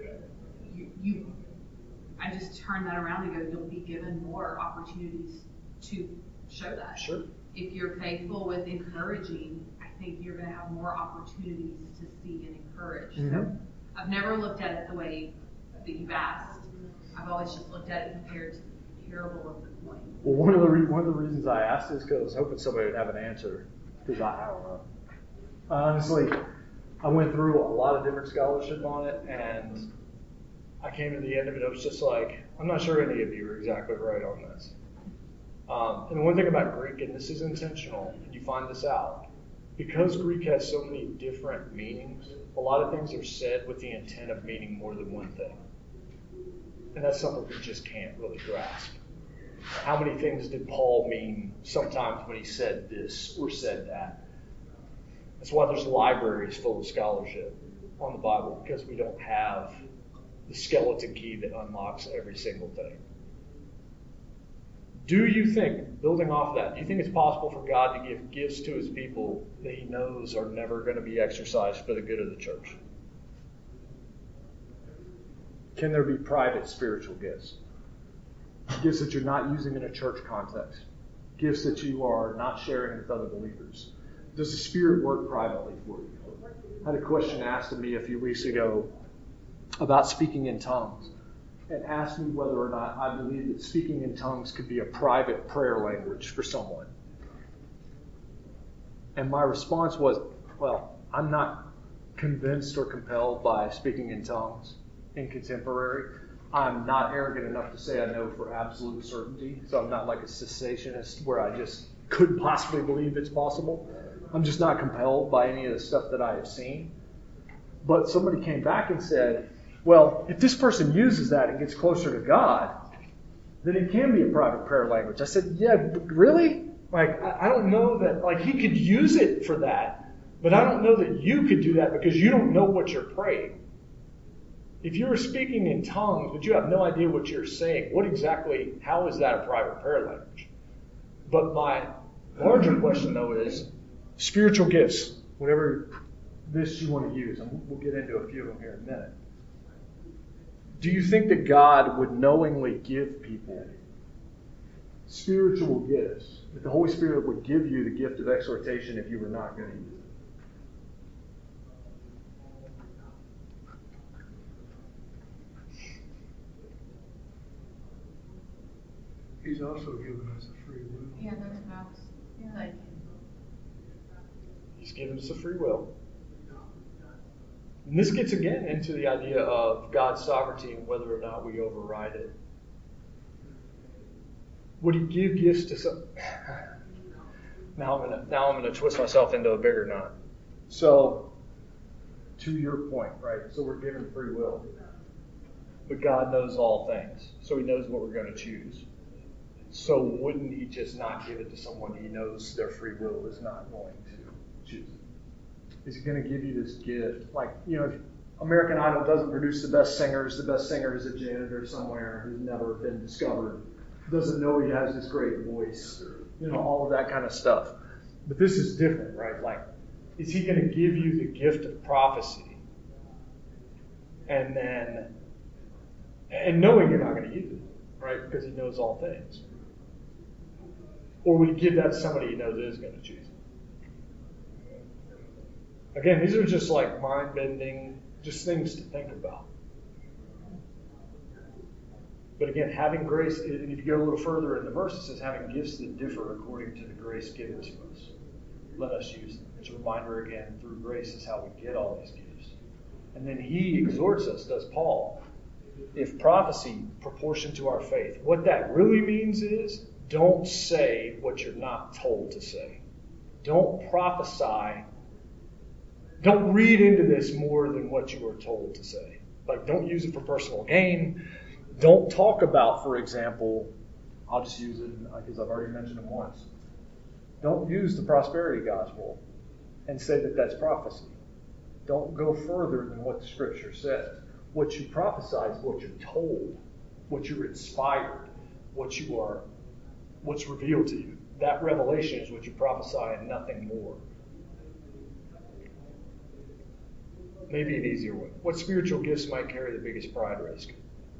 I just turn that around and go, you'll be given more opportunities to show that. Sure. If you're faithful with encouraging, I think you're going to have more opportunities to see and encourage. Mm-hmm. So I've never looked at it the way that you've asked. I've always just looked at it compared to the parable of the coin. Well, one of the reasons I asked is because I was hoping somebody would have an answer, because I don't know. Honestly, I went through a lot of different scholarship on it, and I came to the end of it. I was just like, I'm not sure any of you are exactly right on this. And the one thing about Greek, and this is intentional, and you find this out, because Greek has so many different meanings, a lot of things are said with the intent of meaning more than one thing. And that's something we just can't really grasp. How many things did Paul mean sometimes when he said this or said that? That's why there's libraries full of scholarship on the Bible, because we don't have the skeleton key that unlocks every single thing. Do you think, building off that, do you think it's possible for God to give gifts to his people that he knows are never going to be exercised for the good of the church? Can there be private spiritual gifts? Gifts that you're not using in a church context. Gifts that you are not sharing with other believers. Does the Spirit work privately for you? I had a question asked of me a few weeks ago about speaking in tongues, and asked me whether or not I believe that speaking in tongues could be a private prayer language for someone. And my response was, well, I'm not convinced or compelled by speaking in tongues in contemporary. I'm not arrogant enough to say I know for absolute certainty. So I'm not like a cessationist where I just couldn't possibly believe it's possible. I'm just not compelled by any of the stuff that I have seen. But somebody came back and said, well, if this person uses that and gets closer to God, then it can be a private prayer language. I said, yeah, really? Like, I don't know that, like, he could use it for that, but I don't know that you could do that because you don't know what you're praying. If you're speaking in tongues, but you have no idea what you're saying, how is that a private prayer language? But my larger question, though, is spiritual gifts, whatever this you want to use, and we'll get into a few of them here in a minute. Do you think that God would knowingly give people spiritual gifts, that the Holy Spirit would give you the gift of exhortation if you were not going to use it? He's also given us a free will. Yeah, that's what I was thinking. He's given us a free will. And this gets again into the idea of God's sovereignty and whether or not we override it. Would he give gifts to some? Now I'm gonna twist myself into a bigger knot. So, to your point, right? So we're given free will, but God knows all things, so He knows what we're going to choose. So wouldn't He just not give it to someone He knows their free will is not going to choose? Is He going to give you this gift? Like, if American Idol doesn't produce the best singers is a janitor somewhere who's never been discovered, doesn't know he has this great voice, all of that kind of stuff. But this is different, right? Like, is He going to give you the gift of prophecy and knowing you're not going to use it, right? Because He knows all things. Or would He give that to somebody He knows is going to choose it? Again, these are just like mind-bending, just things to think about. But again, having grace, and if you go a little further in the verse, it says having gifts that differ according to the grace given to us. Let us use them. It's a reminder again, through grace is how we get all these gifts. And then he exhorts us, does Paul, if prophecy proportion to our faith. What that really means is, don't say what you're not told to say. Don't prophesy. Don't read into this more than what you were told to say. Like, don't use it for personal gain. Don't talk about, for example, I'll just use it because I've already mentioned it once. Don't use the prosperity gospel and say that that's prophecy. Don't go further than what the Scripture says. What you prophesy is what you're told, what you're inspired, what's revealed to you. That revelation is what you prophesy and nothing more. Maybe an easier way. What spiritual gifts might carry the biggest pride risk?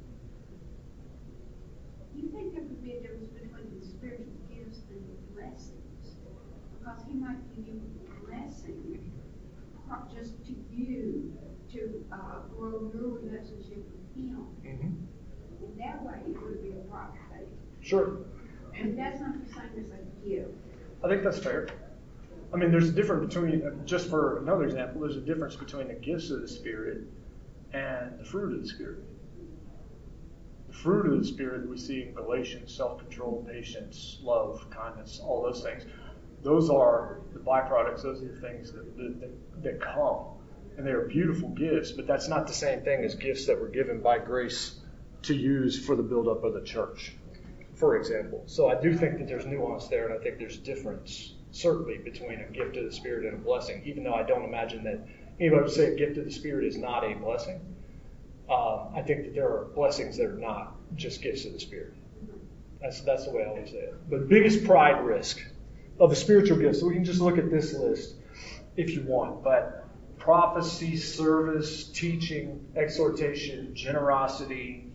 Do you think there would be a difference between the spiritual gifts and the blessings? Because He might give you a blessing, not just to you, to grow your relationship with Him. Mm-hmm. In that way, it would be a prophecy. Sure. And that's not the same as a gift. I think that's fair. I mean, there's a difference between, just for another example, there's a difference between the gifts of the Spirit and the fruit of the Spirit. The fruit of the Spirit that we see in Galatians, self-control, patience, love, kindness, all those things, those are the byproducts, those are the things that come. And they are beautiful gifts, but that's not the same thing as gifts that were given by grace to use for the buildup of the church, for example. So I do think that there's nuance there, and I think there's difference, certainly, between a gift of the Spirit and a blessing, even though I don't imagine that anybody would say a gift of the Spirit is not a blessing. I think that there are blessings that are not just gifts of the Spirit. That's the way I always say it. But biggest pride risk of the spiritual gifts, so we can just look at this list if you want, but prophecy, service, teaching, exhortation, generosity,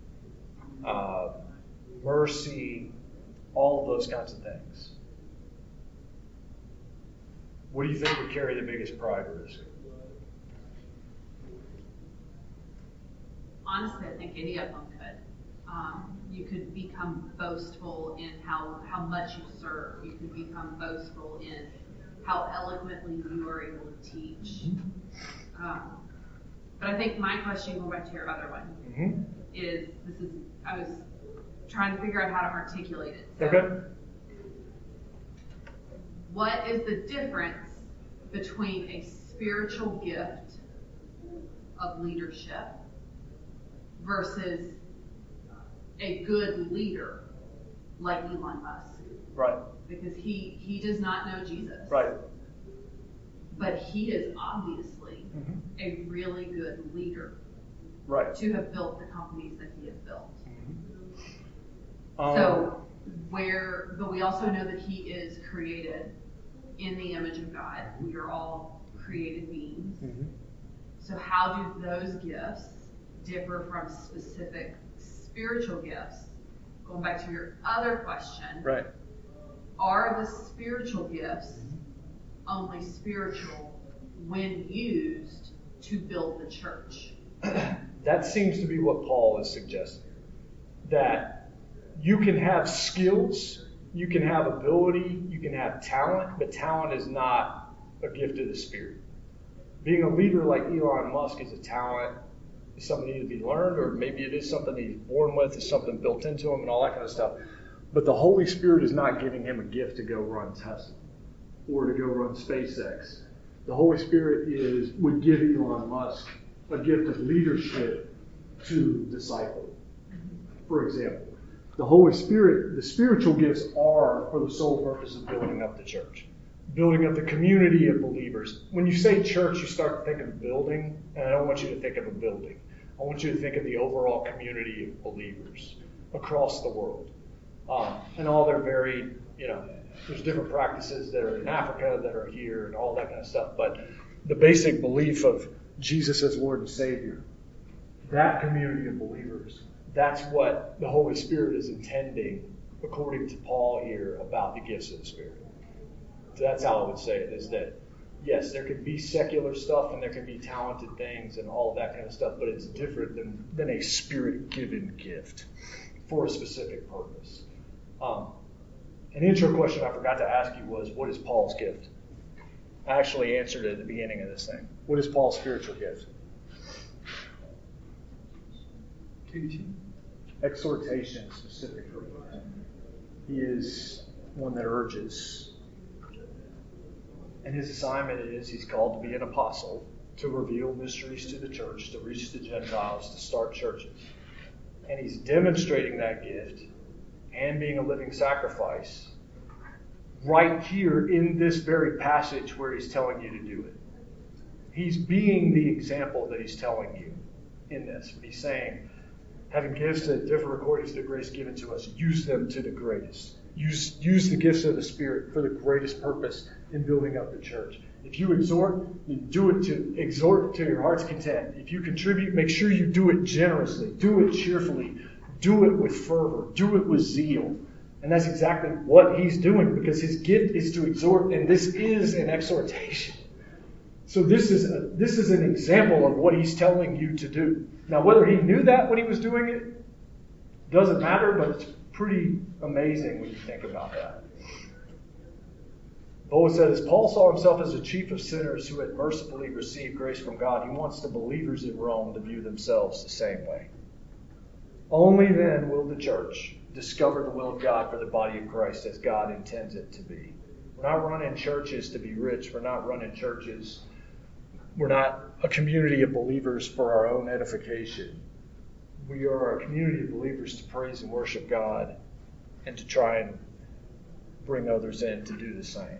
mercy, all of those kinds of things. What do you think would carry the biggest pride risk? Honestly, I think any of them could. You could become boastful in how much you serve. You could become boastful in how eloquently you are able to teach. But I think my question, going back to your other one, I was trying to figure out how to articulate it. So, Okay. what is the difference between a spiritual gift of leadership versus a good leader like Elon Musk? Right. Because he does not know Jesus. Right. But he is obviously a really good leader Right. to have built the companies that he has built. But we also know that he is created in the image of God. We are all created beings. So how do those gifts differ from specific spiritual gifts? Going back to your other question, Right. are the spiritual gifts only spiritual when used to build the church? That seems to be what Paul is suggesting. That you can have skills, you can have ability, you can have talent, but talent is not a gift of the Spirit. Being a leader like Elon Musk is a talent, is something that needs to be learned, or maybe it is something that he's born with, is something built into him and all that kind of stuff. But the Holy Spirit is not giving him a gift to go run Tesla or to go run SpaceX. The Holy Spirit would give Elon Musk a gift of leadership to disciple. For example, the Holy Spirit, the spiritual gifts are for the sole purpose of building up the church, building up the community of believers. When you say church, you start to think of a building, and I don't want you to think of a building. I want you to think of the overall community of believers across the world. And all their varied, there's different practices that are in Africa, that are here, and all that kind of stuff. But the basic belief of Jesus as Lord and Savior, that community of believers, that's what the Holy Spirit is intending, according to Paul here, about the gifts of the Spirit. So that's how I would say it, is that, yes, there can be secular stuff and there can be talented things and all of that kind of stuff, but it's different than a Spirit-given gift for a specific purpose. An intro question I forgot to ask you was, what is Paul's gift? I actually answered it at the beginning of this thing. What is Paul's spiritual gift? Teaching. Exhortation, specifically. He is one that urges. And his assignment is, he's called to be an apostle, to reveal mysteries to the church, to reach the Gentiles, to start churches. And he's demonstrating that gift and being a living sacrifice right here in this very passage where he's telling you to do it. He's being the example that he's telling you in this. He's saying, having gifts that differ according to the grace given to us, use them to the greatest. Use the gifts of the Spirit for the greatest purpose in building up the church. If you exhort, you do it to exhort to your heart's content. If you contribute, make sure you do it generously. Do it cheerfully. Do it with fervor. Do it with zeal. And that's exactly what he's doing, because his gift is to exhort, and this is an exhortation. So this is an example of what he's telling you to do. Now, whether he knew that when he was doing it doesn't matter, but it's pretty amazing when you think about that. Paul said, as Paul saw himself as the chief of sinners who had mercifully received grace from God, he wants the believers in Rome to view themselves the same way. Only then will the church discover the will of God for the body of Christ as God intends it to be. We're not running churches to be rich. We're not running churches. We're not a community of believers for our own edification. We are a community of believers to praise and worship God and to try and bring others in to do the same.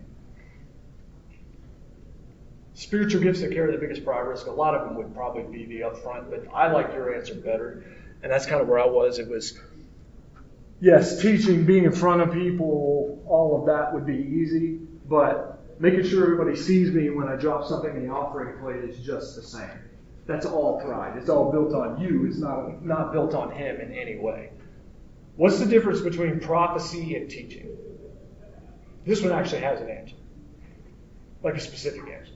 Spiritual gifts that carry the biggest pride risk, a lot of them would probably be the upfront, but I like your answer better. And that's kind of where I was. It was, yes, teaching, being in front of people, all of that would be easy, but making sure everybody sees me when I drop something in the offering plate is just the same. That's all pride. It's all built on you. It's not built on him in any way. What's the difference between prophecy and teaching? This one actually has an answer, like a specific answer.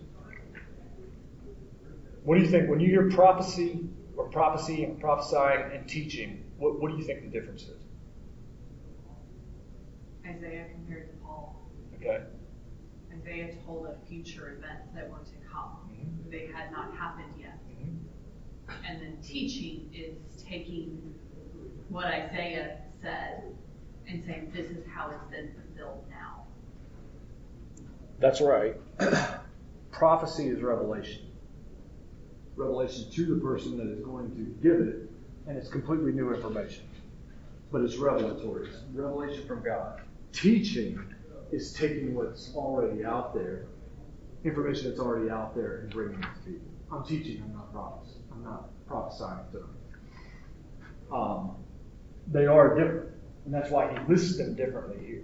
What do you think when you hear prophecy or prophecy and prophesying and teaching? What do you think the difference is? Isaiah compared to Paul. Okay. Isaiah told of future events that were to come. They had not happened yet. And then teaching is taking what Isaiah said and saying, this is how it's been fulfilled now. That's right. Prophecy is revelation. Revelation to the person that is going to give it, and it's completely new information. But it's revelatory. It's revelation from God. Teaching is taking what's already out there, information that's already out there, and bringing it to people. I'm teaching, I'm not prophesying to them. They are different, and that's why he lists them differently here.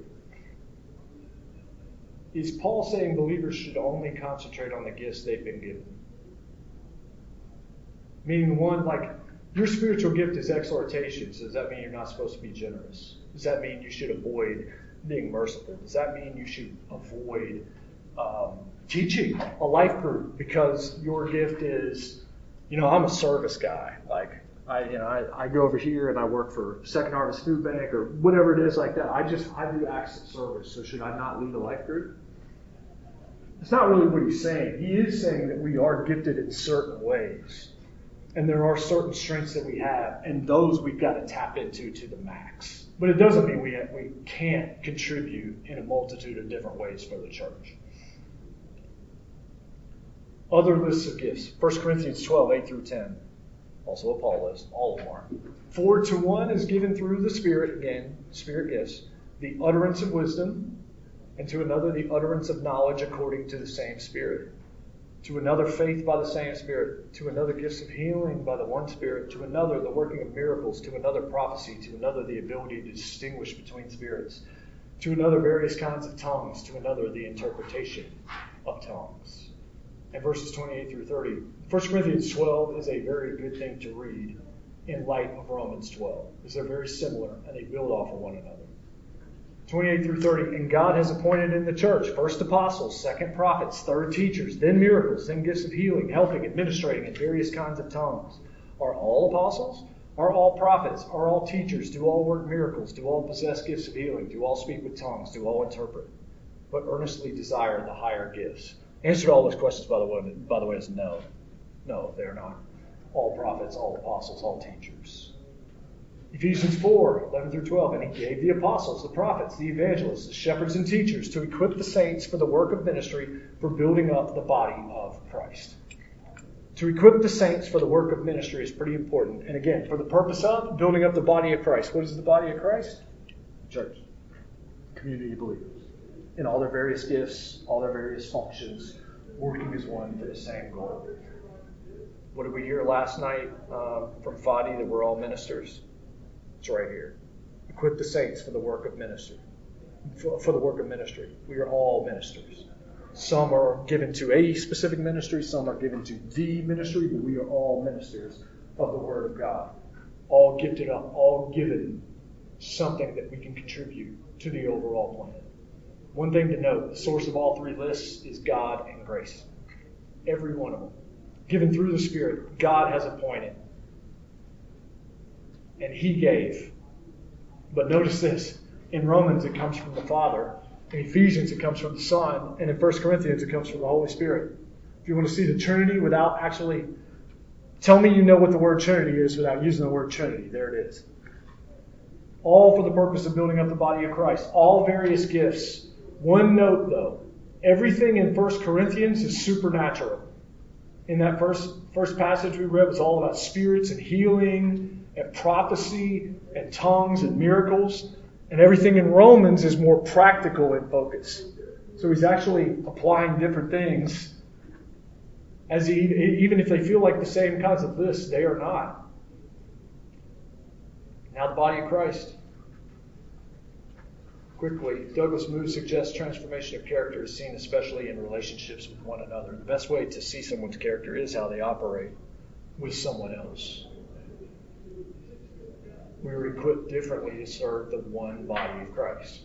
Is Paul saying believers should only concentrate on the gifts they've been given? Meaning one, like, your spiritual gift is exhortation, so does that mean you're not supposed to be generous? Does that mean you should avoid being merciful? Does that mean you should avoid teaching a life group because your gift is, I'm a service guy. Like, I go over here and I work for Second Harvest Food Bank or whatever it is like that. I do acts of service, so should I not lead a life group? That's not really what he's saying. He is saying that we are gifted in certain ways. And there are certain strengths that we have, and those we've got to tap into to the max. But it doesn't mean we can't contribute in a multitude of different ways for the church. Other lists of gifts. 1 Corinthians 12, 8 through 10. Also a Paul list. All of them are. For to one is given through the Spirit, again, Spirit gifts, the utterance of wisdom, and to another the utterance of knowledge according to the same Spirit. To another faith by the same Spirit. To another gifts of healing by the one Spirit. To another the working of miracles. To another prophecy. To another the ability to distinguish between spirits. To another various kinds of tongues. To another the interpretation of tongues. And verses 28 through 30. 1 Corinthians 12 is a very good thing to read in light of Romans 12. Because they're very similar and they build off of one another. 28 through 30. And God has appointed in the church first apostles, second prophets, third teachers, then miracles, then gifts of healing, helping, administrating, and various kinds of tongues. Are all apostles? Are all prophets? Are all teachers? Do all work miracles? Do all possess gifts of healing? Do all speak with tongues? Do all interpret? But earnestly desire the higher gifts. Answer to all those questions, by the way, is no. No, they're not. All prophets, all apostles, all teachers. Ephesians 4, 11 through 12. And he gave the apostles, the prophets, the evangelists, the shepherds and teachers to equip the saints for the work of ministry, for building up the body of Christ. To equip the saints for the work of ministry is pretty important. And again, for the purpose of building up the body of Christ. What is the body of Christ? Church. Community of believers. In all their various gifts, all their various functions, working as one for the same goal. What did we hear last night from Fadi, that we're all ministers? It's right here. Equip the saints for the work of ministry. For the work of ministry. We are all ministers. Some are given to a specific ministry, some are given to the ministry, but we are all ministers of the Word of God. All gifted up, all given something that we can contribute to the overall plan. One thing to note, the source of all three lists is God and grace. Every one of them. Given through the Spirit, God has appointed. And He gave. But notice this, in Romans it comes from the Father. In Ephesians it comes from the Son. And in 1 Corinthians it comes from the Holy Spirit. If you want to see the Trinity without actually... Tell me you know what the word Trinity is without using the word Trinity. There it is. All for the purpose of building up the body of Christ. All various gifts. One note though. Everything in 1 Corinthians is supernatural. In that first passage we read was all about spirits and healing and prophecy and tongues and miracles. And everything in Romans is more practical in focus. So he's actually applying different things. Even if they feel like the same kinds of lists, they are not. Now the body of Christ. Quickly, Douglas Moo suggests transformation of character is seen especially in relationships with one another. The best way to see someone's character is how they operate with someone else. We are equipped differently to serve the one body of Christ.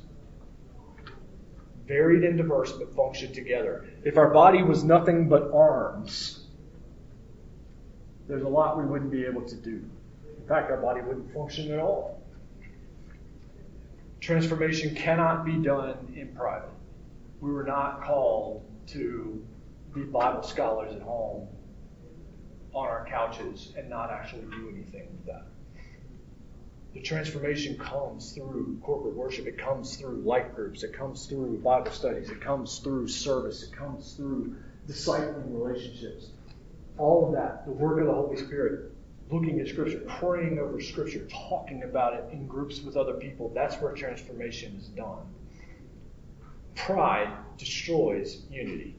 Varied and diverse, but function together. If our body was nothing but arms, there's a lot we wouldn't be able to do. In fact, our body wouldn't function at all. Transformation cannot be done in private. We were not called to be Bible scholars at home on our couches and not actually do anything with that. The transformation comes through corporate worship. It comes through life groups. It comes through Bible studies. It comes through service. It comes through discipling relationships. All of that, the work of the Holy Spirit, looking at Scripture, praying over Scripture, talking about it in groups with other people, that's where transformation is done. Pride destroys unity.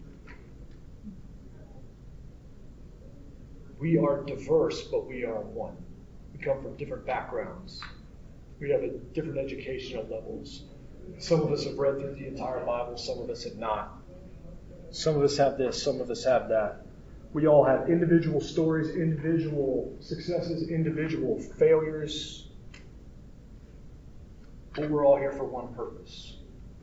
We are diverse, but we are one. We come from different backgrounds. We have different educational levels. Some of us have read through the entire Bible, some of us have not. Some of us have this, some of us have that. We all have individual stories, individual successes, individual failures. But we're all here for one purpose.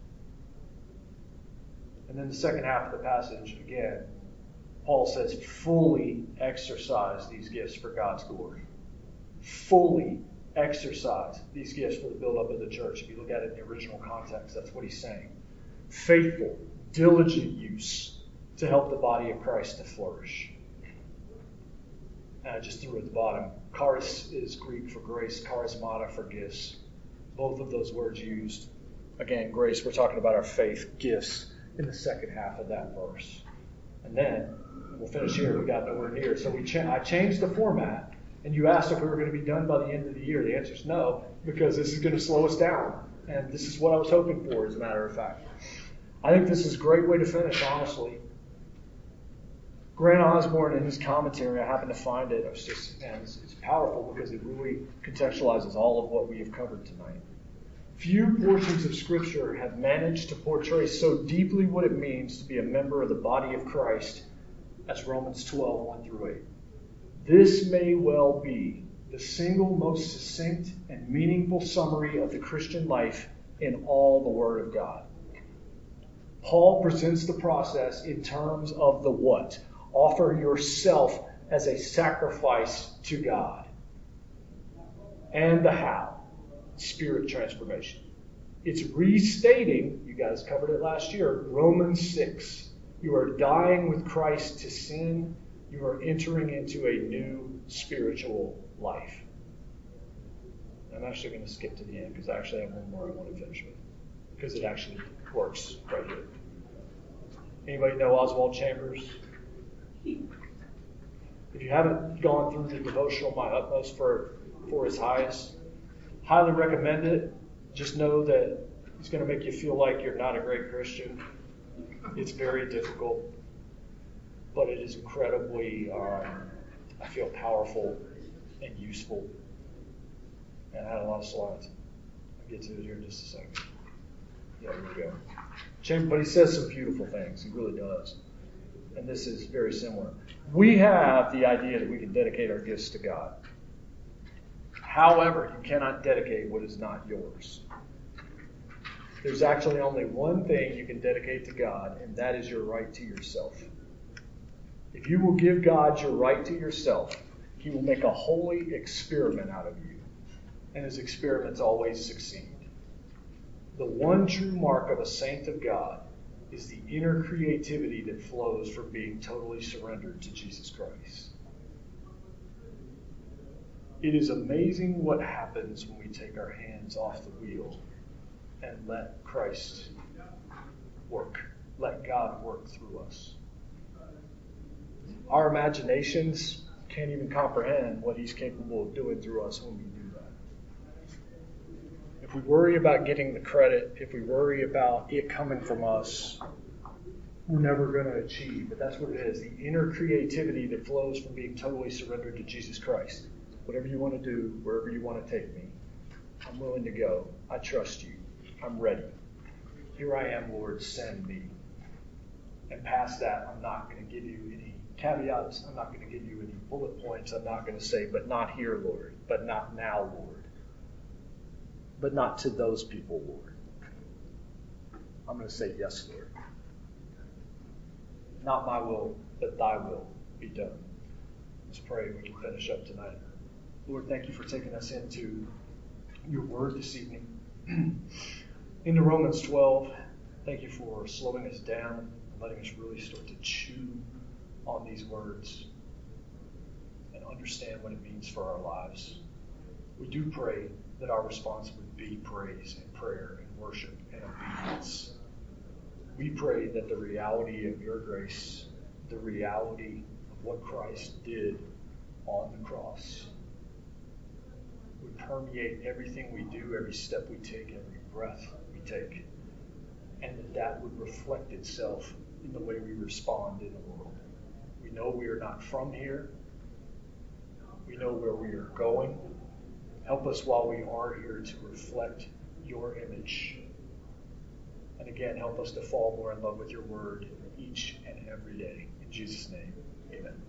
And then the second half of the passage, again, Paul says, fully exercise these gifts for God's glory. Fully exercise these gifts for the build-up of the church. If you look at it in the original context, that's what he's saying. Faithful, diligent use to help the body of Christ to flourish. And I just threw at the bottom. Charis is Greek for grace, charismata for gifts. Both of those words used. Again, grace, we're talking about our faith, gifts in the second half of that verse. And then, we'll finish here, we got nowhere near. So I changed the format, and you asked if we were going to be done by the end of the year. The answer is no, because this is going to slow us down. And this is what I was hoping for, as a matter of fact. I think this is a great way to finish, honestly. Grant Osborne, in his commentary, I happened to find it. It's powerful because it really contextualizes all of what we have covered tonight. Few portions of Scripture have managed to portray so deeply what it means to be a member of the body of Christ as Romans 12, 1 through 8. This may well be the single most succinct and meaningful summary of the Christian life in all the Word of God. Paul presents the process in terms of the what. Offer yourself as a sacrifice to God. And the how. Spirit transformation. It's restating, you guys covered it last year, Romans 6. You are dying with Christ to sin. You are entering into a new spiritual life. I'm actually going to skip to the end because I actually have one more I want to finish with. Because it actually works right here. Anybody know Oswald Chambers? If you haven't gone through the devotional My Utmost for His Highest, highly recommend it. Just know that it's going to make you feel like you're not a great Christian. It's very difficult, but it is incredibly, I feel, powerful and useful. And I had a lot of slides. I'll get to it here in just a second. Yeah, here we go. But he says some beautiful things. He really does. And this is very similar. We have the idea that we can dedicate our gifts to God. However, you cannot dedicate what is not yours. There's actually only one thing you can dedicate to God, and that is your right to yourself. If you will give God your right to yourself, He will make a holy experiment out of you. And His experiments always succeed. The one true mark of a saint of God is the inner creativity that flows from being totally surrendered to Jesus Christ. It is amazing what happens when we take our hands off the wheel and let Christ work. Let God work through us. Our imaginations can't even comprehend what He's capable of doing through us when we do that. If we worry about getting the credit, if we worry about it coming from us, we're never going to achieve. But that's what it is, the inner creativity that flows from being totally surrendered to Jesus Christ. Whatever you want to do, wherever you want to take me, I'm willing to go. I trust you. I'm ready. Here I am, Lord, send me. And past that, I'm not going to give you any caveats. I'm not going to give you any bullet points. I'm not going to say, but not here, Lord. But not now, Lord. But not to those people, Lord. I'm going to say, yes, Lord. Not my will, but thy will be done. Let's pray. We can finish up tonight. Lord, thank you for taking us into your word this evening. Into Romans 12. Thank you for slowing us down and letting us really start to chew on these words and understand what it means for our lives. We do pray that our response would be praise and prayer and worship and obedience. We pray that the reality of your grace, the reality of what Christ did on the cross, would permeate everything we do, every step we take, every breath we take, and that would reflect itself in the way we respond in the world. We know we are not from here. We know where we are going. Help us while we are here to reflect your image. And again, help us to fall more in love with your word each and every day. In Jesus' name, amen.